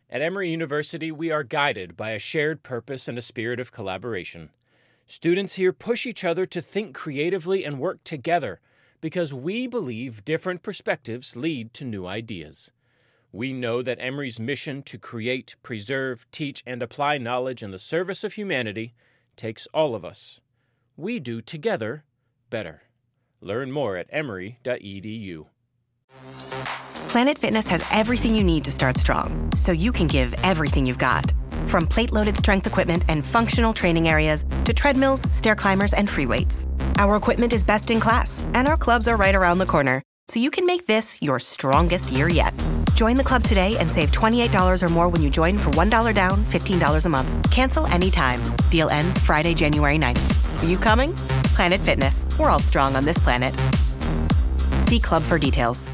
At Emory University, we are guided by a shared purpose and a spirit of collaboration. Students here push each other to think creatively and work together because we believe different perspectives lead to new ideas. We know that Emory's mission to create, preserve, teach, and apply knowledge in the service of humanity takes all of us. We do together better. Learn more at emory.edu. Planet Fitness has everything you need to start strong, so you can give everything you've got. From plate-loaded strength equipment and functional training areas to treadmills, stair climbers, and free weights. Our equipment is best in class, and our clubs are right around the corner, so you can make this your strongest year yet. Join the club today and save $28 or more when you join for $1 down, $15 a month. Cancel anytime. Deal ends Friday, January 9th. Are you coming? Planet Fitness. We're all strong on this planet. See club for details.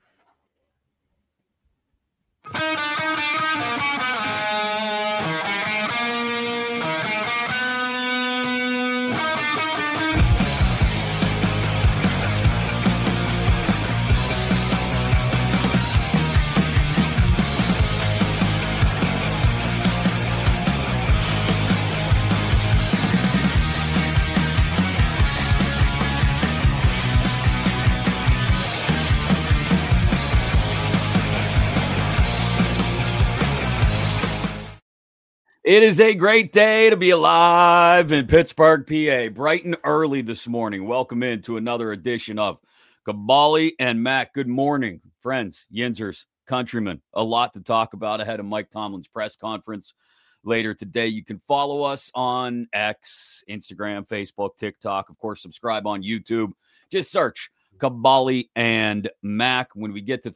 It is a great day to be alive in Pittsburgh, PA. Bright and early this morning. Welcome into another edition of Kabali and Mac. Good morning, friends, Yinzers, countrymen. A lot to talk about ahead of Mike Tomlin's press conference later today. You can follow us on X, Instagram, Facebook, TikTok. Of course, subscribe on YouTube. Just search Kabali and Mac. When we get to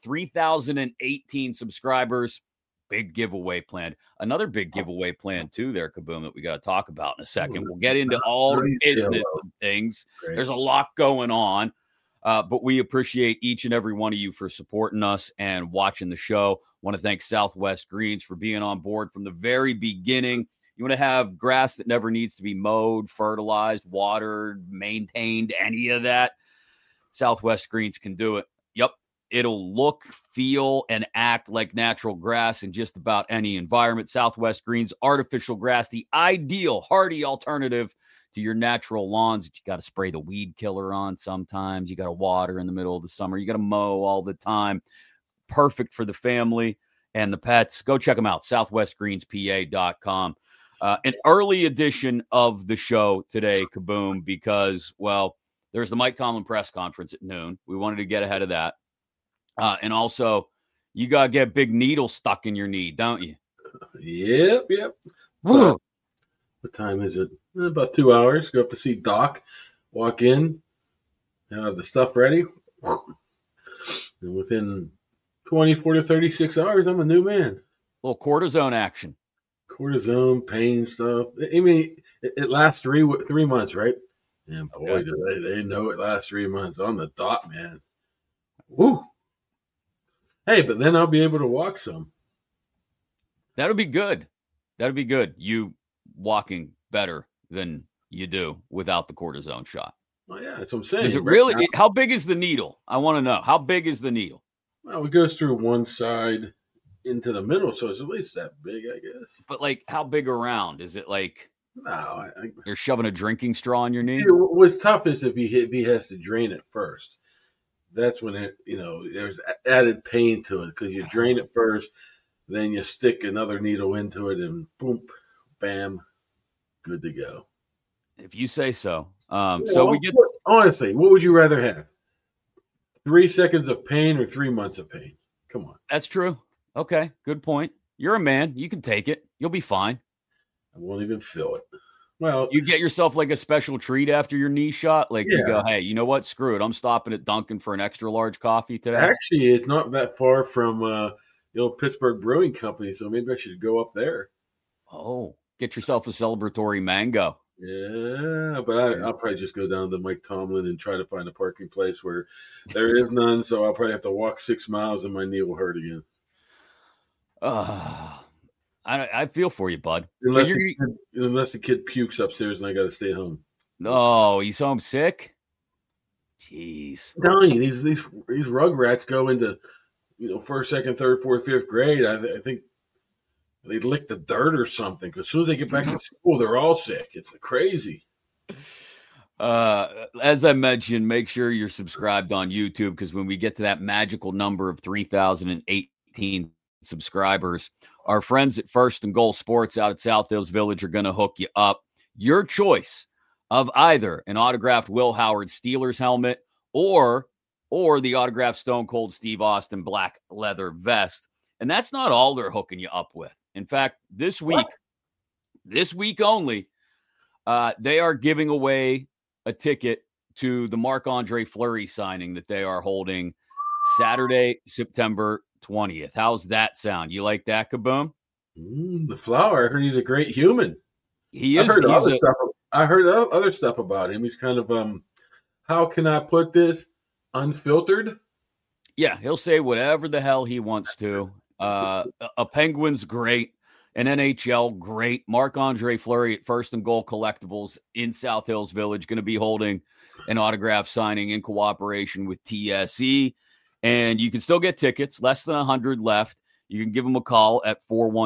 3,018 subscribers, big giveaway planned. Another big giveaway plan too there, Kaboom, that we got to talk about in a second. We'll get into all the business and things. Great. There's a lot going on, but we appreciate each and every one of you for supporting us and watching the show. Want to thank Southwest Greens for being on board from the very beginning. You want to have grass that never needs to be mowed, fertilized, watered, maintained, any of that? Southwest Greens can do it. Yep. It'll look, feel, and act like natural grass in just about any environment. Southwest Greens artificial grass, the ideal hardy alternative to your natural lawns that you got to spray the weed killer on sometimes. You got to water in the middle of the summer. You got to mow all the time. Perfect for the family and the pets. Go check them out, southwestgreenspa.com. An early edition of the show today, Kaboom, because, well, there's the Mike Tomlin press conference at noon. We wanted to get ahead of that. And also, you got to get big needles stuck in your knee, don't you? Yep. What time is it? About 2 hours. Go up to see Doc. Walk in. Have the stuff ready. And within 24 to 36 hours, I'm a new man. A little cortisone action. Cortisone, pain stuff. I mean, it lasts three months, right? And boy, they know it lasts 3 months. On the dot, man. Woo! Hey, but then I'll be able to walk some. That'll be good. You walking better than you do without the cortisone shot. Well, yeah, that's what I'm saying. Is it really? How big is the needle? I want to know. How big is the needle? Well, it goes through one side into the middle, so it's at least that big, I guess. But, like, how big around? Is it like no, you're shoving a drinking straw in your knee? What's tough is if he has to drain it first. That's when there's added pain to it because you drain it first, then you stick another needle into it, and boom, bam, good to go. If you say so. Honestly, what would you rather have? 3 seconds of pain or 3 months of pain? Come on. That's true. Okay, good point. You're a man. You can take it. You'll be fine. I won't even feel it. Well, you get yourself like a special treat after your knee shot. Like you go, hey, you know what? Screw it. I'm stopping at Dunkin' for an extra large coffee today. Actually, it's not that far from Pittsburgh Brewing Company, so maybe I should go up there. Oh, get yourself a celebratory mango. Yeah, but I'll probably just go down to Mike Tomlin and try to find a parking place where there is none. So I'll probably have to walk 6 miles and my knee will hurt again. I feel for you, bud. Unless the kid pukes upstairs and I got to stay home. No, he's home sick. Jeez, I'm telling you, these rugrats go into first, second, third, fourth, fifth grade. I think They lick the dirt or something. Because as soon as they get back to school, they're all sick. It's crazy. As I mentioned, make sure you're subscribed on YouTube, because when we get to that magical number of 3,018 subscribers, our friends at First and Goal Sports out at South Hills Village are going to hook you up. Your choice of either an autographed Will Howard Steelers helmet or the autographed Stone Cold Steve Austin black leather vest. And that's not all they're hooking you up with. In fact, this week only, they are giving away a ticket to the Marc-Andre Fleury signing that they are holding Saturday, September 20th. How's that sound? You like that, Kaboom? The Flower. I heard he's a great human. He is. I heard other stuff about him. He's kind of, how can I put this? Unfiltered? Yeah, he'll say whatever the hell he wants to. A Penguin's great. An NHL great. Marc-Andre Fleury at First and Goal Collectibles in South Hills Village, going to be holding an autograph signing in cooperation with TSE. And you can still get tickets, less than 100 left. You can give them a call at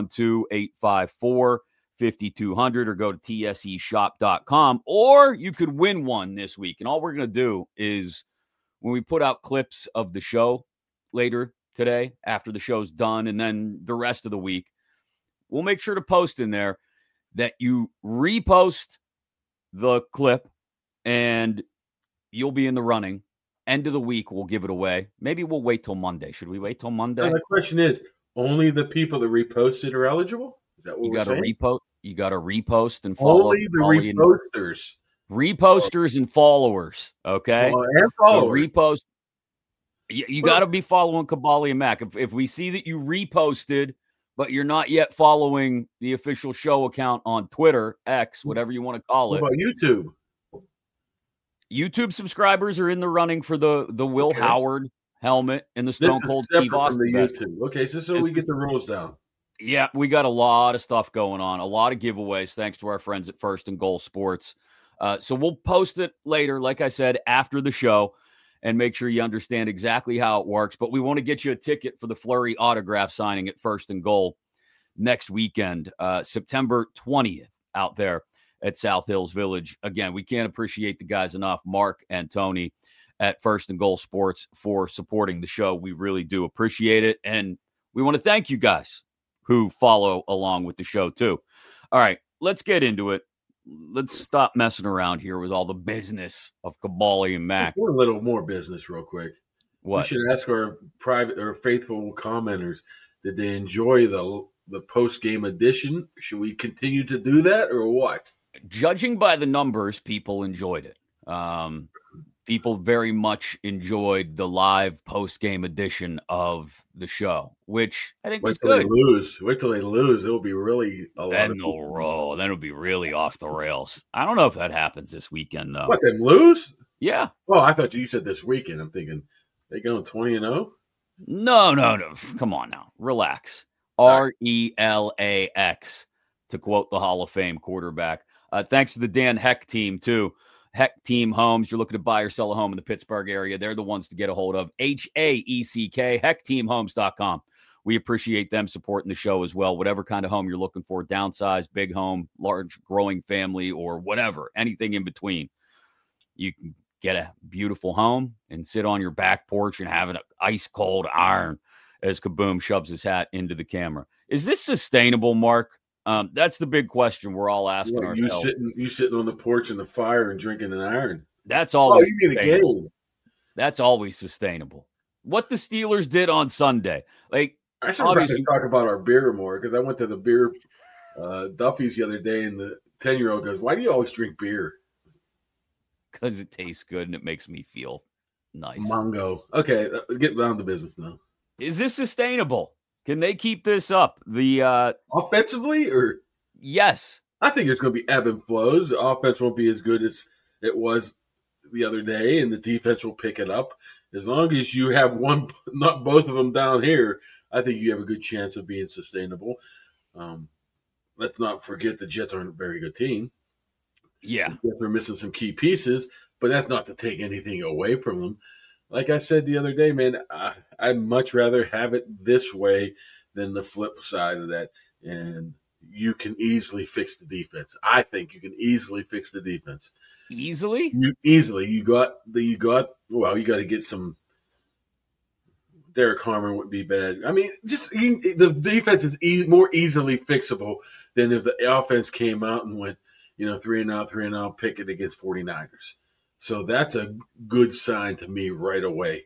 412-854-5200 or go to tseshop.com, or you could win one this week. And all we're going to do is, when we put out clips of the show later today, after the show's done, and then the rest of the week, we'll make sure to post in there that you repost the clip and you'll be in the running. End of the week, we'll give it away. Maybe we'll wait till Monday. Should we wait till Monday? The question is, only the people that reposted are eligible? Is that what we're saying? You got to repost and follow. Only the reposters. Reposters and followers, okay? And followers. So repost. You got to be following Kabali and Mac. If we see that you reposted, but you're not yet following the official show account on Twitter, X, whatever you want to call it. What about YouTube? YouTube subscribers are in the running for the Will Howard helmet and the Stone Cold Steve Austin from the YouTube. Okay, so we get the rules down. Yeah, we got a lot of stuff going on, a lot of giveaways, thanks to our friends at First and Goal Sports. So we'll post it later, like I said, after the show, and make sure you understand exactly how it works. But we want to get you a ticket for the Fleury autograph signing at First and Goal next weekend, September 20th, out there at South Hills Village. Again, we can't appreciate the guys enough, Mark and Tony at First and Goal Sports, for supporting the show. We really do appreciate it. And we want to thank you guys who follow along with the show too. All right, let's get into it. Let's stop messing around here with all the business of Kabali and Mac. One little more business real quick. What? We should ask our private or faithful commenters, did they enjoy the post-game edition? Should we continue to do that or what? Judging by the numbers, people enjoyed it. People very much enjoyed the live post-game edition of the show, which I think was good. Wait till they lose. It'll be really a lot of they'll roll. Then it'll be really off the rails. I don't know if that happens this weekend, though. What, them lose? Yeah. Oh, I thought you said this weekend. I'm thinking, they going 20-0? No. Come on now. Relax. RELAX, to quote the Hall of Fame quarterback. Thanks to the Dan Heck team, too. Heck Team Homes. You're looking to buy or sell a home in the Pittsburgh area. They're the ones to get a hold of. HAECK, HeckTeamHomes.com. We appreciate them supporting the show as well. Whatever kind of home you're looking for, downsize, big home, large growing family, or whatever, anything in between. You can get a beautiful home and sit on your back porch and have an ice cold iron as Kaboom shoves his hat into the camera. Is this sustainable, Mark? That's the big question we're all asking ourselves. You sitting on the porch in the fire and drinking an iron. That's always you mean a game. That's always sustainable. What the Steelers did on Sunday. Like, I should probably talk about our beer more, because I went to the beer Duffy's the other day, and the 10-year-old goes, "Why do you always drink beer?" Because it tastes good and it makes me feel nice. Mongo. Okay, get down to business now. Is this sustainable? Can they keep this up? The offensively, or yes, I think it's going to be ebb and flows. The offense won't be as good as it was the other day, and the defense will pick it up. As long as you have one, not both of them down here, I think you have a good chance of being sustainable. Let's not forget the Jets aren't a very good team. Yeah, they're missing some key pieces, but that's not to take anything away from them. Like I said the other day, man, I'd much rather have it this way than the flip side of that. and you can easily fix the defense. I think you can easily fix the defense. Easily? You got to get some. Derek Harmer wouldn't be bad. I mean, the defense is more easily fixable than if the offense came out and went, 3-and-out, pick it against 49ers. So that's a good sign to me right away.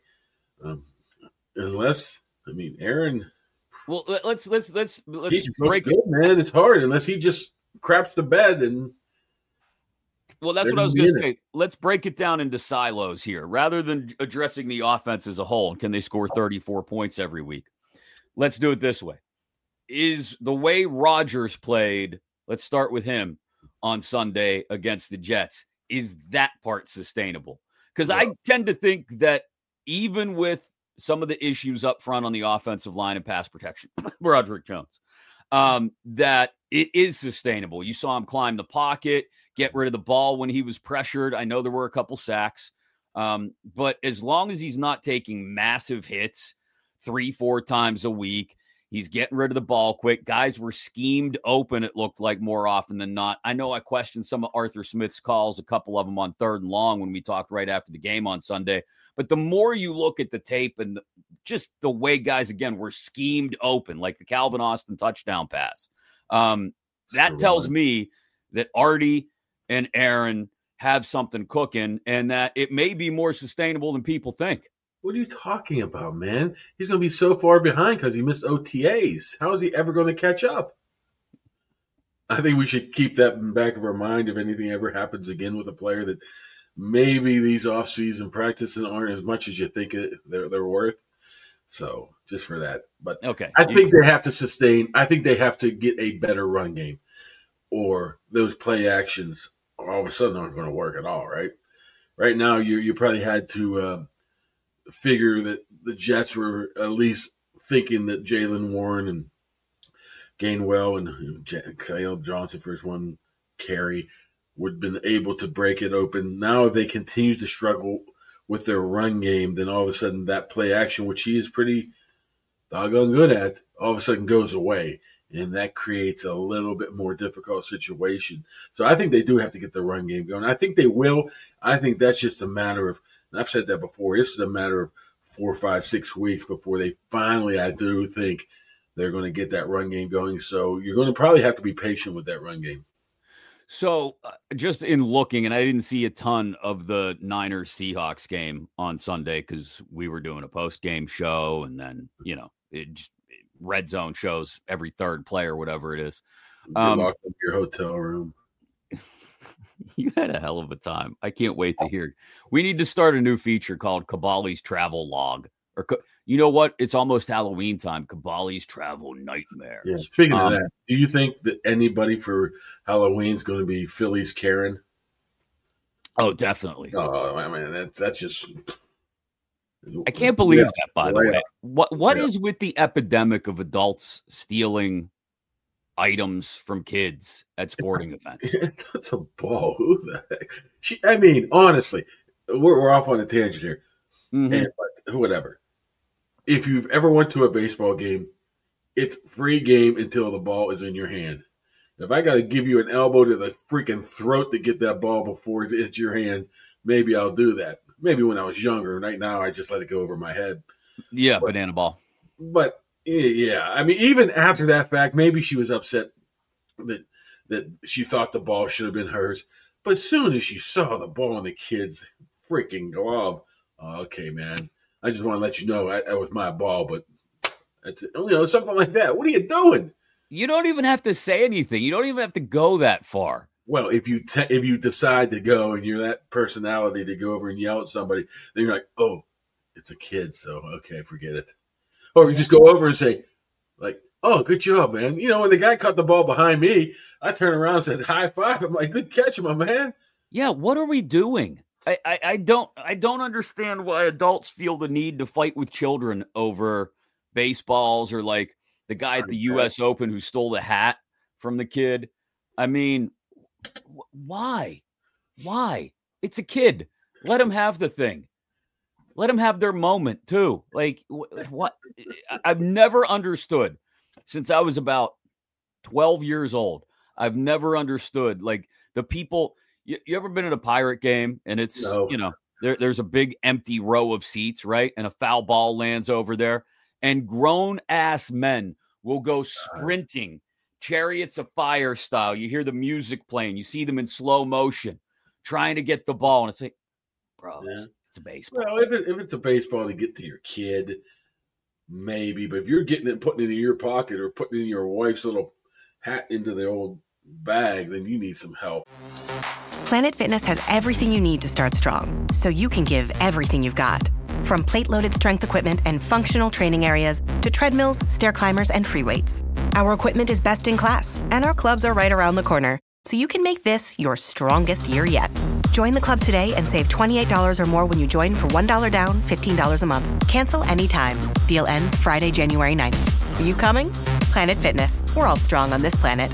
Aaron. Well, let's break it, man. It's hard unless he just craps the bed and. Well, that's what I was going to say. Let's break it down into silos here. Rather than addressing the offense as a whole, can they score 34 points every week? Let's do it this way. Is the way Rodgers played, let's start with him on Sunday against the Jets, is that part sustainable? Because I tend to think that even with some of the issues up front on the offensive line and pass protection, Broderick Jones, that it is sustainable. You saw him climb the pocket, get rid of the ball when he was pressured. I know there were a couple sacks, but as long as he's not taking massive hits 3-4 times a week, he's getting rid of the ball quick. Guys were schemed open, it looked like, more often than not. I know I questioned some of Arthur Smith's calls, a couple of them on 3rd and long when we talked right after the game on Sunday. But the more you look at the tape and just the way guys, again, were schemed open, like the Calvin Austin touchdown pass, that tells me that Artie and Aaron have something cooking and that it may be more sustainable than people think. What are you talking about, man? He's going to be so far behind because he missed OTAs. How is he ever going to catch up? I think we should keep that in the back of our mind if anything ever happens again with a player that maybe these off-season practices aren't as much as you think they're worth. So just for that. But okay, I think they have to sustain. I think they have to get a better run game, or those play actions all of a sudden aren't going to work at all, right? Right now, you probably had to figure that the Jets were at least thinking that Jaylen Warren and Gainwell and Kyle Johnson for his one carry would have been able to break it open. Now they continue to struggle with their run game. Then all of a sudden that play action, which he is pretty doggone good at, all of a sudden goes away. And that creates a little bit more difficult situation. So I think they do have to get the run game going. I think they will. I think that's just a matter of, and I've said that before, this is a matter of 4, 5, 6 weeks before they finally, I do think, they're going to get that run game going. So you're going to probably have to be patient with that run game. So just in looking, and I didn't see a ton of the Niners-Seahawks game on Sunday because we were doing a post-game show, and then, red zone shows every third play or whatever it is. You're locked in your hotel room. You had a hell of a time. I can't wait to hear. We need to start a new feature called Kabali's Travel Log. Or you know what? It's almost Halloween time. Kabali's Travel Nightmares. Yeah. Speaking of that, do you think that anybody for Halloween is going to be Philly's Karen? Oh, definitely. Oh, I mean, that's just. I can't believe that, by the way. What is with the epidemic of adults stealing items from kids at sporting events? It's a ball. Who the heck? Honestly, we're off on a tangent here. Mm-hmm. But whatever. If you've ever went to a baseball game, it's free game until the ball is in your hand. If I got to give you an elbow to the freaking throat to get that ball before it hits your hand, maybe I'll do that. Maybe when I was younger. Right now, I just let it go over my head. Yeah, banana ball. But, yeah. Even after that fact, maybe she was upset that she thought the ball should have been hers. But as soon as she saw the ball in the kid's freaking glove, okay, man, I just want to let you know that was my ball. But, it's, something like that. What are you doing? You don't even have to say anything. You don't even have to go that far. Well, if you decide to go and you're that personality to go over and yell at somebody, then you're like, oh, it's a kid, so okay, forget it. Or you just go over and say, like, oh, good job, man. When the guy caught the ball behind me, I turned around and said, high five. I'm like, good catch, my man. Yeah, what are we doing? I don't understand why adults feel the need to fight with children over baseballs or like the guy at the U.S. Open who stole the hat from the kid. I mean, why? It's a kid. Let him have the thing. Let them have their moment too. Like what? I've never understood since I was about 12 years old. I've never understood, like, the people. You ever been at a Pirate game and it's, No. there's a big empty row of seats, right? And a foul ball lands over there, and grown-ass men will go sprinting, Chariots of Fire style. You hear the music playing. You see them in slow motion trying to get the ball. And it's like, bro, it's a baseball. Well, if it's a baseball to get to your kid, maybe. But if you're getting it, putting it in your pocket or putting it in your wife's little hat into the old bag, then you need some help. Planet Fitness has everything you need to start strong, so you can give everything you've got. From plate-loaded strength equipment and functional training areas to treadmills, stair climbers, and free weights. Our equipment is best in class, and our clubs are right around the corner, so you can make this your strongest year yet. Join the club today and save $28 or more when you join for $1 down, $15 a month. Cancel anytime. Deal ends Friday, January 9th. Are you coming? Planet Fitness. We're all strong on this planet.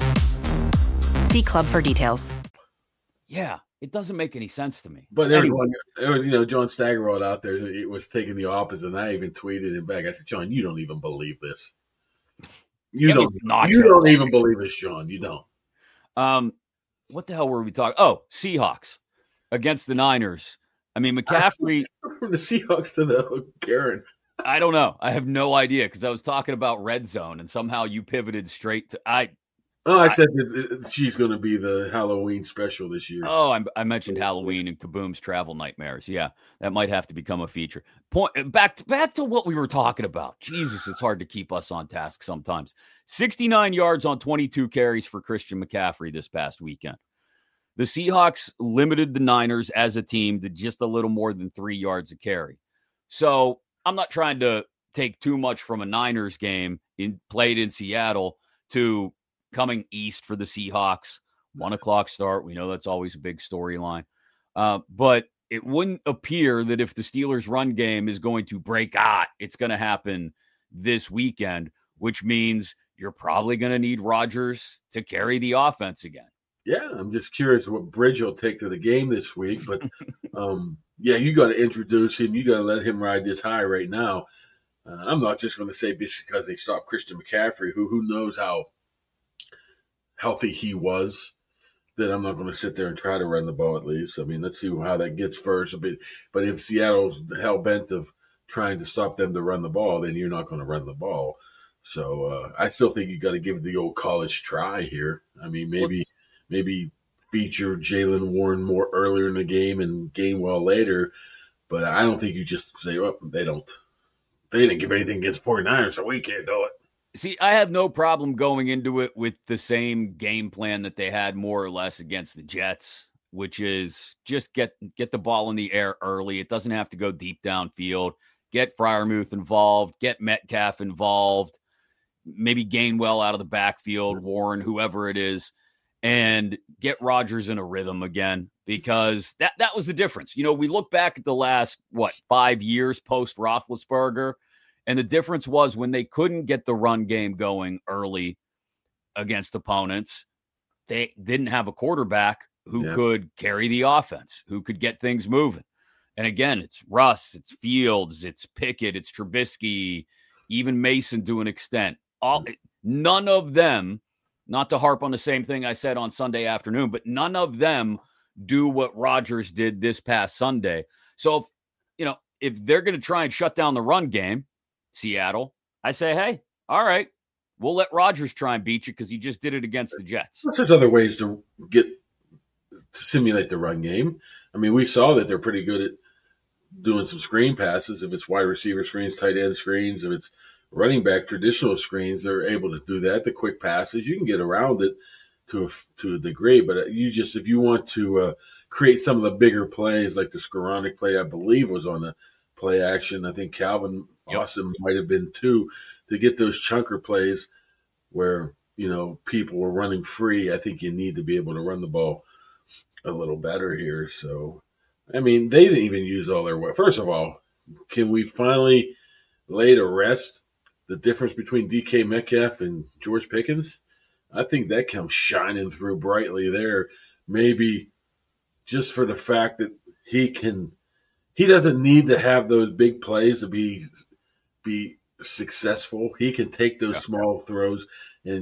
See club for details. Yeah, it doesn't make any sense to me. But everyone, John Staggerwald out there, it was taking the opposite, and I even tweeted him back. I said, John, you don't even believe this. You don't even believe this, John. You don't. What the hell were we talking? Oh, Seahawks against the Niners. I mean, McCaffrey. From the Seahawks to the Karen. I don't know. I have no idea because I was talking about red zone, and somehow you pivoted straight to I said that she's going to be the Halloween special this year. Oh, I mentioned Halloween and Kaboom's Travel Nightmares. Yeah, that might have to become a feature. Back to what we were talking about. Jesus, it's hard to keep us on task sometimes. 69 yards on 22 carries for Christian McCaffrey this past weekend. The Seahawks limited the Niners as a team to just a little more than 3 yards a carry. So I'm not trying to take too much from a Niners game played in Seattle to coming east for the Seahawks. 1:00 start. We know that's always a big storyline. But it wouldn't appear that if the Steelers' run game is going to break out, it's going to happen this weekend, which means you're probably going to need Rodgers to carry the offense again. Yeah, I'm just curious what Bridge will take to the game this week. But, you got to introduce him. You got to let him ride this high right now. I'm not just going to say just because they stopped Christian McCaffrey, who knows how healthy he was, that I'm not going to sit there and try to run the ball at least. I mean, let's see how that gets first. But if Seattle's hell-bent of trying to stop them to run the ball, then you're not going to run the ball. So I still think you got to give it the old college try here. I mean, maybe feature Jaylen Warren more earlier in the game and Gainwell later. But I don't think you just say, well, they didn't give anything against 49ers, so we can't do it. See, I have no problem going into it with the same game plan that they had more or less against the Jets, which is just get the ball in the air early. It doesn't have to go deep downfield. Get Freiermuth involved. Get Metcalf involved. Maybe Gainwell out of the backfield, Warren, whoever it is, and get Rodgers in a rhythm again, because that was the difference. We look back at the last, 5 years post Roethlisberger, and the difference was when they couldn't get the run game going early against opponents, they didn't have a quarterback who could carry the offense, who could get things moving. And again, it's Russ, it's Fields, it's Pickett, it's Trubisky, even Mason to an extent. None of them, not to harp on the same thing I said on Sunday afternoon, but none of them do what Rodgers did this past Sunday. So, if they're going to try and shut down the run game, Seattle, I say, hey, all right, we'll let Rodgers try and beat you because he just did it against the Jets. There's other ways to simulate the run game. I mean, we saw that they're pretty good at doing some screen passes. If it's wide receiver screens, tight end screens, if it's running back traditional screens, they're able to do that. The quick passes, you can get around it to a degree, but if you want to create some of the bigger plays, like the Skoranek play, I believe was on the play action. I think Calvin Awesome might have been too, to get those chunker plays where, people were running free. I think you need to be able to run the ball a little better here. So, I mean, they didn't even use all their – first of all, can we finally lay to rest the difference between DK Metcalf and George Pickens? I think that comes shining through brightly there, maybe just for the fact that he doesn't need to have those big plays to be successful. He can take those small throws and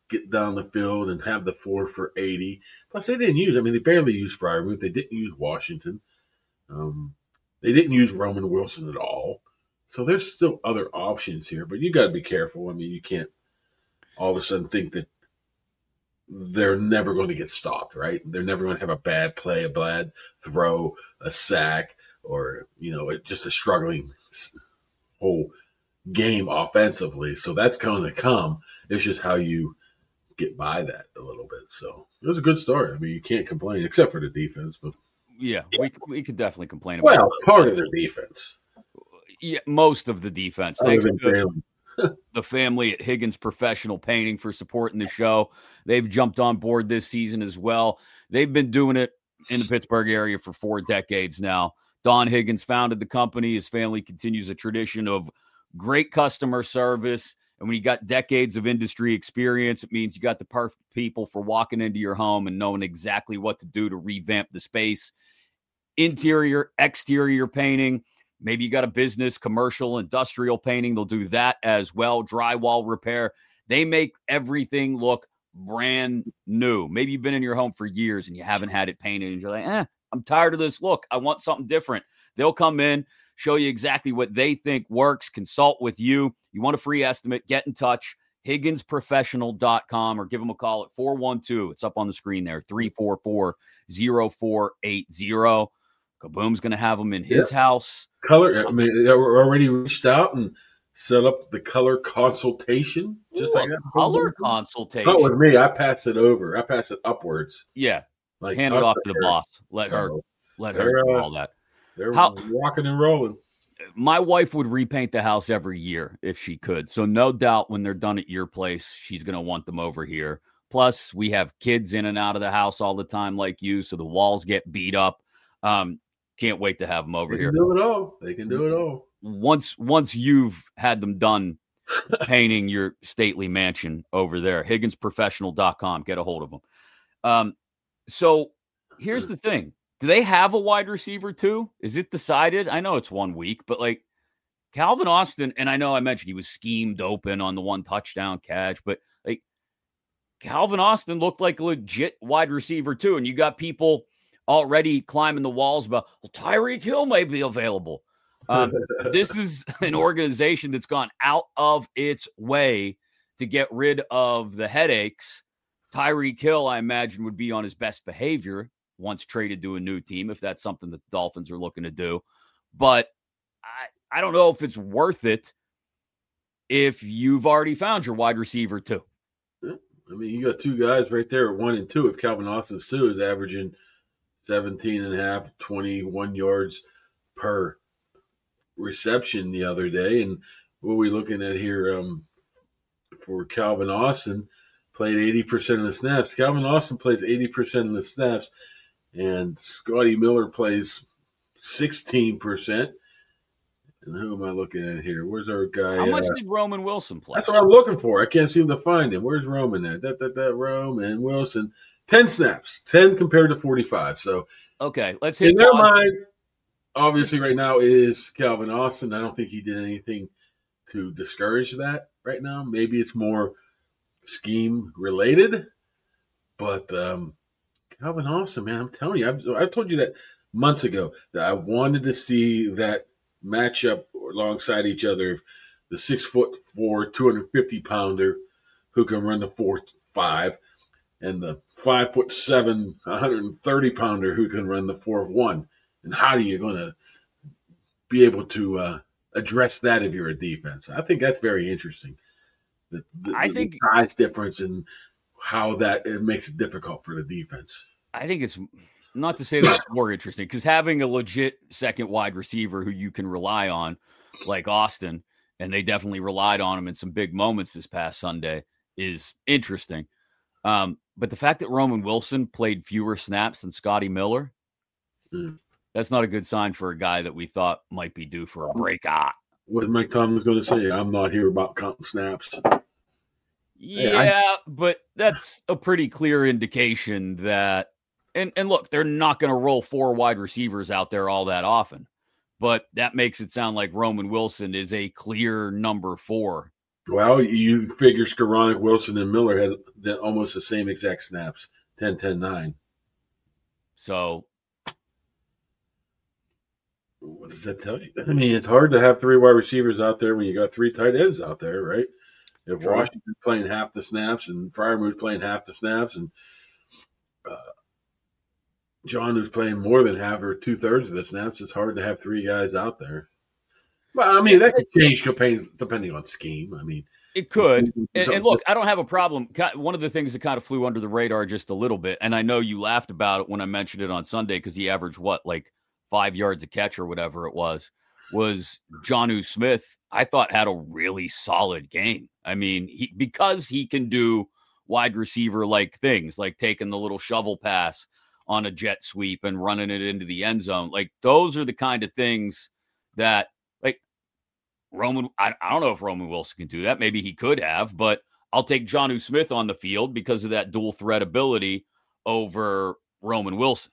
get down the field and have the 4 for 80. Plus, they barely used Freiermuth. They didn't use Washington. They didn't use Roman Wilson at all. So there's still other options here, but you got to be careful. I mean, you can't all of a sudden think that they're never going to get stopped, right? They're never going to have a bad play, a bad throw, a sack, or, just a struggling whole game offensively. So that's going to come. It's just how you get by that a little bit. So it was a good start. I mean, you can't complain except for the defense. But yeah, we could definitely complain about part of the defense. Yeah, most of the defense. Thanks to the family at Higgins Professional Painting for supporting the show. They've jumped on board this season as well. They've been doing it in the Pittsburgh area for 4 decades now. Don Higgins founded the company. His family continues a tradition of great customer service. And when you got decades of industry experience, it means you got the perfect people for walking into your home and knowing exactly what to do to revamp the space. Interior, exterior painting. Maybe you got a business, commercial, industrial painting. They'll do that as well. Drywall repair. They make everything look brand new. Maybe you've been in your home for years and you haven't had it painted. And you're like, I'm tired of this look. I want something different. They'll come in, show you exactly what they think works, consult with you. You want a free estimate, get in touch, HigginsProfessional.com, or give them a call at 412. It's up on the screen there, 344-0480. Kaboom's going to have them in his house. Color, I mean, they were already reached out and set up the color consultation. Just like that. Color consultation. Not with me. I pass it over. I pass it upwards. Yeah. Like hand it off to the boss. Let her do all that. They're rocking and rolling. My wife would repaint the house every year if she could. So no doubt when they're done at your place, she's going to want them over here. Plus, we have kids in and out of the house all the time like you, so the walls get beat up. Can't wait to have them over here. They can do it all. Once you've had them done painting your stately mansion over there, HigginsProfessional.com. Get a hold of them. So here's the thing. Do they have a wide receiver too? Is it decided? I know it's 1 week, but like Calvin Austin, and I know I mentioned he was schemed open on the 1 touchdown catch, but like Calvin Austin looked like a legit wide receiver too. And you got people already climbing the walls about, well, Tyreek Hill may be available. This is an organization that's gone out of its way to get rid of the headaches. Tyreek Hill, I imagine, would be on his best behavior once traded to a new team, if that's something that the Dolphins are looking to do. But I don't know if it's worth it if you've already found your wide receiver too. I mean, you got 2 guys right there at 1 and 2. If Calvin Austin's 2 is averaging 17.5, 21 yards per reception the other day. And what are we looking at here for Calvin Austin? Played 80% of the snaps. Calvin Austin plays 80% of the snaps, and Scotty Miller plays 16%. And who am I looking at here? Where's our guy? How much did Roman Wilson play? That's what I'm looking for. I can't seem to find him. Where's Roman at? That Roman Wilson. 10 snaps. 10 compared to 45. So, okay, let's hit. In their mind, obviously, right now is Calvin Austin. I don't think he did anything to discourage that right now. Maybe it's more scheme related, but Calvin Austin, man, I'm telling you, I've told you that months ago that I wanted to see that matchup alongside each other. The 6'4", 250-pounder who can run the 4.5, and the 5'7", 130-pounder who can run the 4.1. And how are you going to be able to address that if you're a defense? I think that's very interesting. I think the size difference and how that it makes it difficult for the defense. I think it's not to say that it's more interesting, because having a legit second wide receiver who you can rely on, like Austin, and they definitely relied on him in some big moments this past Sunday, is interesting. But the fact that Roman Wilson played fewer snaps than Scotty Miller, that's not a good sign for a guy that we thought might be due for a breakout. What Mike Tomlin's going to say? I'm not here about counting snaps. Yeah, but that's a pretty clear indication that, and look, they're not going to roll 4 wide receivers out there all that often, but that makes it sound like Roman Wilson is a clear number 4 Well, you figure Skoranek, Wilson, and Miller had almost the same exact snaps, 10, 10, 9. So what does that tell you? I mean, it's hard to have 3 wide receivers out there when you got 3 tight ends out there, right? If True. Washington's playing half the snaps and Freiermuth's playing half the snaps and John who's playing more than half or 2/3 of the snaps, it's hard to have 3 guys out there. Well, I mean, that could change depending on scheme. I mean, it could. And look, I don't have a problem. One of the things that kind of flew under the radar just a little bit, and I know you laughed about it when I mentioned it on Sunday because he averaged, like 5 yards a catch or whatever it was Jonnu Smith, I thought had a really solid game. I mean, because he can do wide receiver-like things, like taking the little shovel pass on a jet sweep and running it into the end zone. Like, those are the kind of things that, like, Roman, I don't know if Roman Wilson can do that. Maybe he could have, but I'll take Jonnu Smith on the field because of that dual threat ability over Roman Wilson.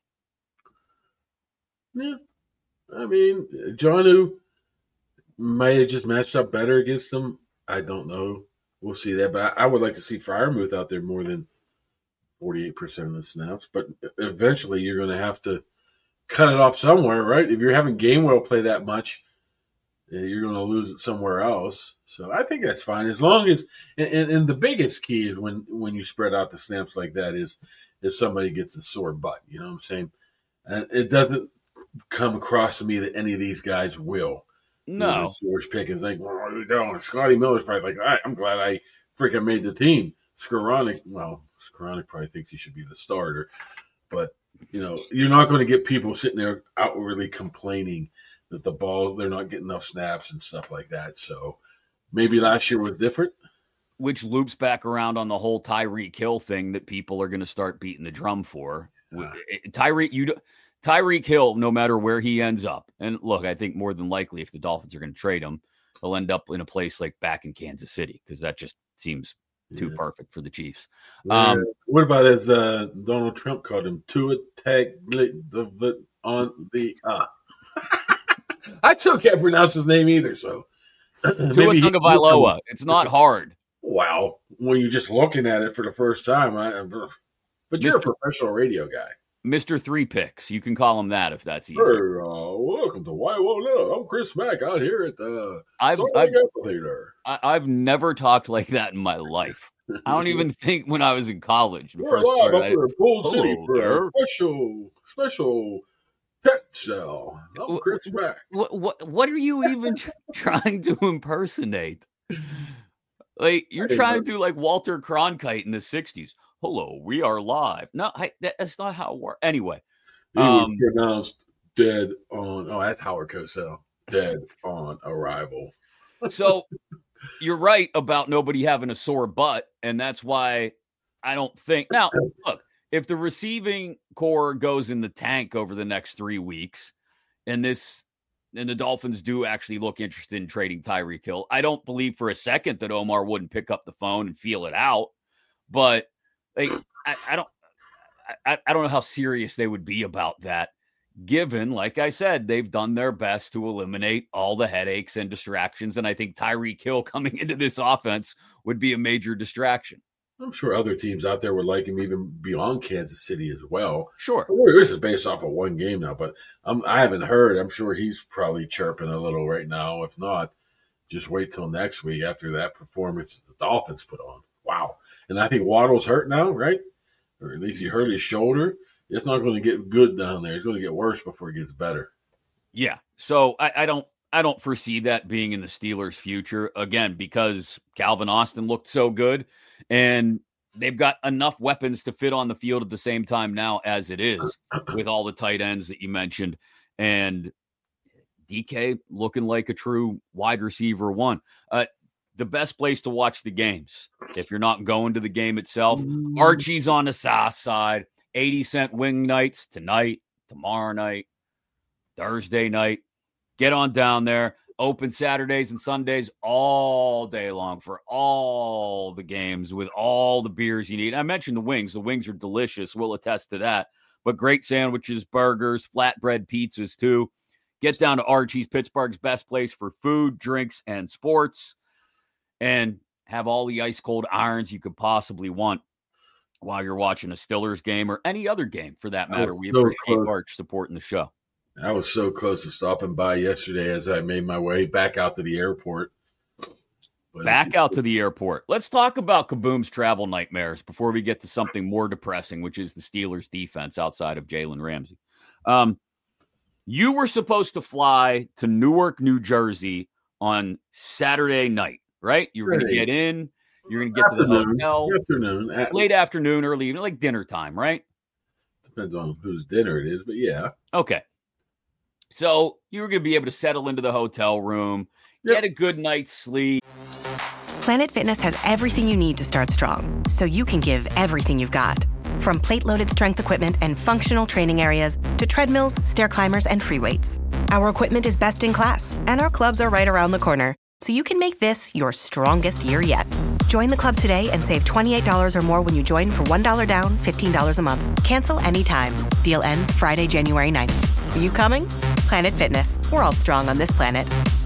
Yeah. I mean, Jonnu might have just matched up better against them. I don't know. We'll see that. But I would like to see Freiermuth out there more than 48% of the snaps. But eventually you're going to have to cut it off somewhere, right? If you're having Gainwell play that much, you're going to lose it somewhere else. So I think that's fine. As long as – and the biggest key is when you spread out the snaps like that is if somebody gets a sore butt. You know what I'm saying? And it doesn't come across to me that any of these guys will. No. George Pickens like, what are you doing? Scotty Miller's probably like, all right, I'm glad I freaking made the team. Skoranek probably thinks he should be the starter. But, you're not going to get people sitting there outwardly complaining that they're not getting enough snaps and stuff like that. So maybe last year was different. Which loops back around on the whole Tyreek Hill thing that people are going to start beating the drum for. Tyreek Hill, no matter where he ends up, and look, I think more than likely if the Dolphins are going to trade him, he'll end up in a place like back in Kansas City because that just seems too perfect for the Chiefs. What about as Donald Trump called him, Tua on the I still can't pronounce his name either, so Tua Tagovailoa. It's not hard. Wow, when you're just looking at it for the first time, but you're a professional radio guy. Mr. 3 Picks. You can call him that if that's easy. Sure, welcome to YWO. I'm Chris Mack out here at the Amphitheater. I've never talked like that in my life. I don't even think when I was in college. We're live up here in Pool City for a special pet sale. I'm Chris Mack. What are you even trying to impersonate? Like, you're trying to do like Walter Cronkite in the 60s. Hello, we are live. No, that's not how it works. Anyway. He was pronounced dead on, that's Howard Cosell. Dead on arrival. So you're right about nobody having a sore butt, and that's why I don't think. Now, look, if the receiving core goes in the tank over the next 3 weeks, and the Dolphins do actually look interested in trading Tyreek Hill, I don't believe for a second that Omar wouldn't pick up the phone and feel it out. But like, I don't know how serious they would be about that, given, like I said, they've done their best to eliminate all the headaches and distractions. And I think Tyreek Hill coming into this offense would be a major distraction. I'm sure other teams out there would like him even beyond Kansas City as well. Sure. This is based off of one game now, but I haven't heard. I'm sure he's probably chirping a little right now. If not, just wait till next week after that performance the Dolphins put on. Wow. And I think Waddle's hurt now, right? Or at least he hurt his shoulder. It's not going to get good down there. It's going to get worse before it gets better. Yeah. So I don't foresee that being in the Steelers' future, again, because Calvin Austin looked so good, and they've got enough weapons to fit on the field at the same time now as it is, with all the tight ends that you mentioned, and DK looking like a true wide receiver one. The best place to watch the games, if you're not going to the game itself, Archie's on the south side, 80-cent wing nights tonight, tomorrow night, Thursday night. Get on down there. Open Saturdays and Sundays all day long for all the games with all the beers you need. I mentioned the wings. The wings are delicious. We'll attest to that. But great sandwiches, burgers, flatbread pizzas too. Get down to Archie's, Pittsburgh's best place for food, drinks, and sports. and have all the ice cold irons you could possibly want while you're watching a Stillers game or any other game for that matter. We appreciate Arch supporting the show. I was so close to stopping by yesterday as I made my way back out to the airport. Back out to the airport. Let's talk about Kaboom's travel nightmares before we get to something more depressing, which is the Steelers defense outside of Jalen Ramsey. You were supposed to fly to Newark, New Jersey on Saturday night, right? You were going to get in. You're going to get to the hotel. Late afternoon, early evening, like dinner time, right? Depends on whose dinner it is, but yeah. Okay. So you were going to be able to settle into the hotel room, get a good night's sleep. Planet Fitness has everything you need to start strong, so you can give everything you've got. From plate-loaded strength equipment and functional training areas to treadmills, stair climbers, and free weights. Our equipment is best in class, and our clubs are right around the corner, so you can make this your strongest year yet. Join the club today and save $28 or more when you join for $1 down, $15 a month. Cancel anytime. Deal ends Friday, January 9th. Are you coming? Planet Fitness. We're all strong on this planet.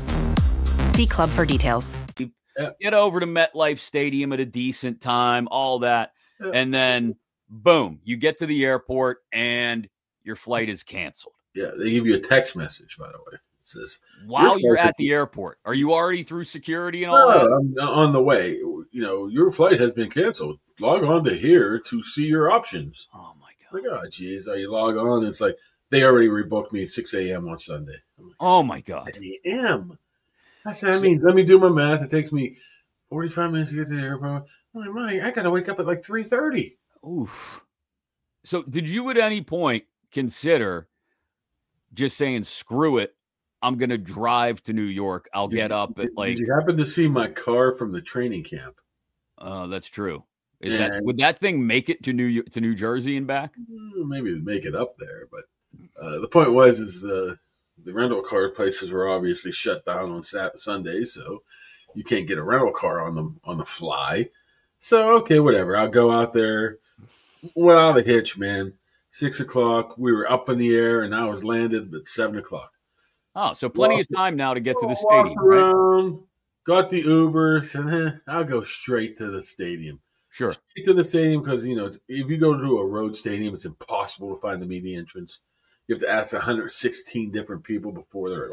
See club for details. Get over to MetLife Stadium at a decent time, all that. And then, boom, you get to the airport and your flight is canceled. Yeah, they give you a text message, by the way. It says, while you're at the airport. Are you already through security and all that? I'm on the way. You know, your flight has been canceled. Log on to here to see your options. Oh, my God. Like, oh, geez. You log on. It's like, they already rebooked me at 6 a.m. on Sunday. Like, oh, my God. 6 a.m. I said, let me do my math. It takes me 45 minutes to get to the airport. I'm like, I got to wake up at like 3:30. Oof. So did you at any point consider just saying, screw it, I'm going to drive to New York. I'll get up at like... Did you happen to see my car from the training camp? That's true. Would that thing make it to New Jersey and back? Maybe it'd make it up there. But the point was the rental car places were obviously shut down on Sunday, so you can't get a rental car on the fly. So, okay, whatever. I'll go out there. Well, the hitch, man. 6 o'clock. We were up in the air, and I was landed at 7 o'clock. Oh, so plenty of time now to get to the stadium, right? Got the Uber. Said, I'll go straight to the stadium. Sure. Straight to the stadium because, if you go to a road stadium, it's impossible to find the media entrance. You have to ask 116 different people before they're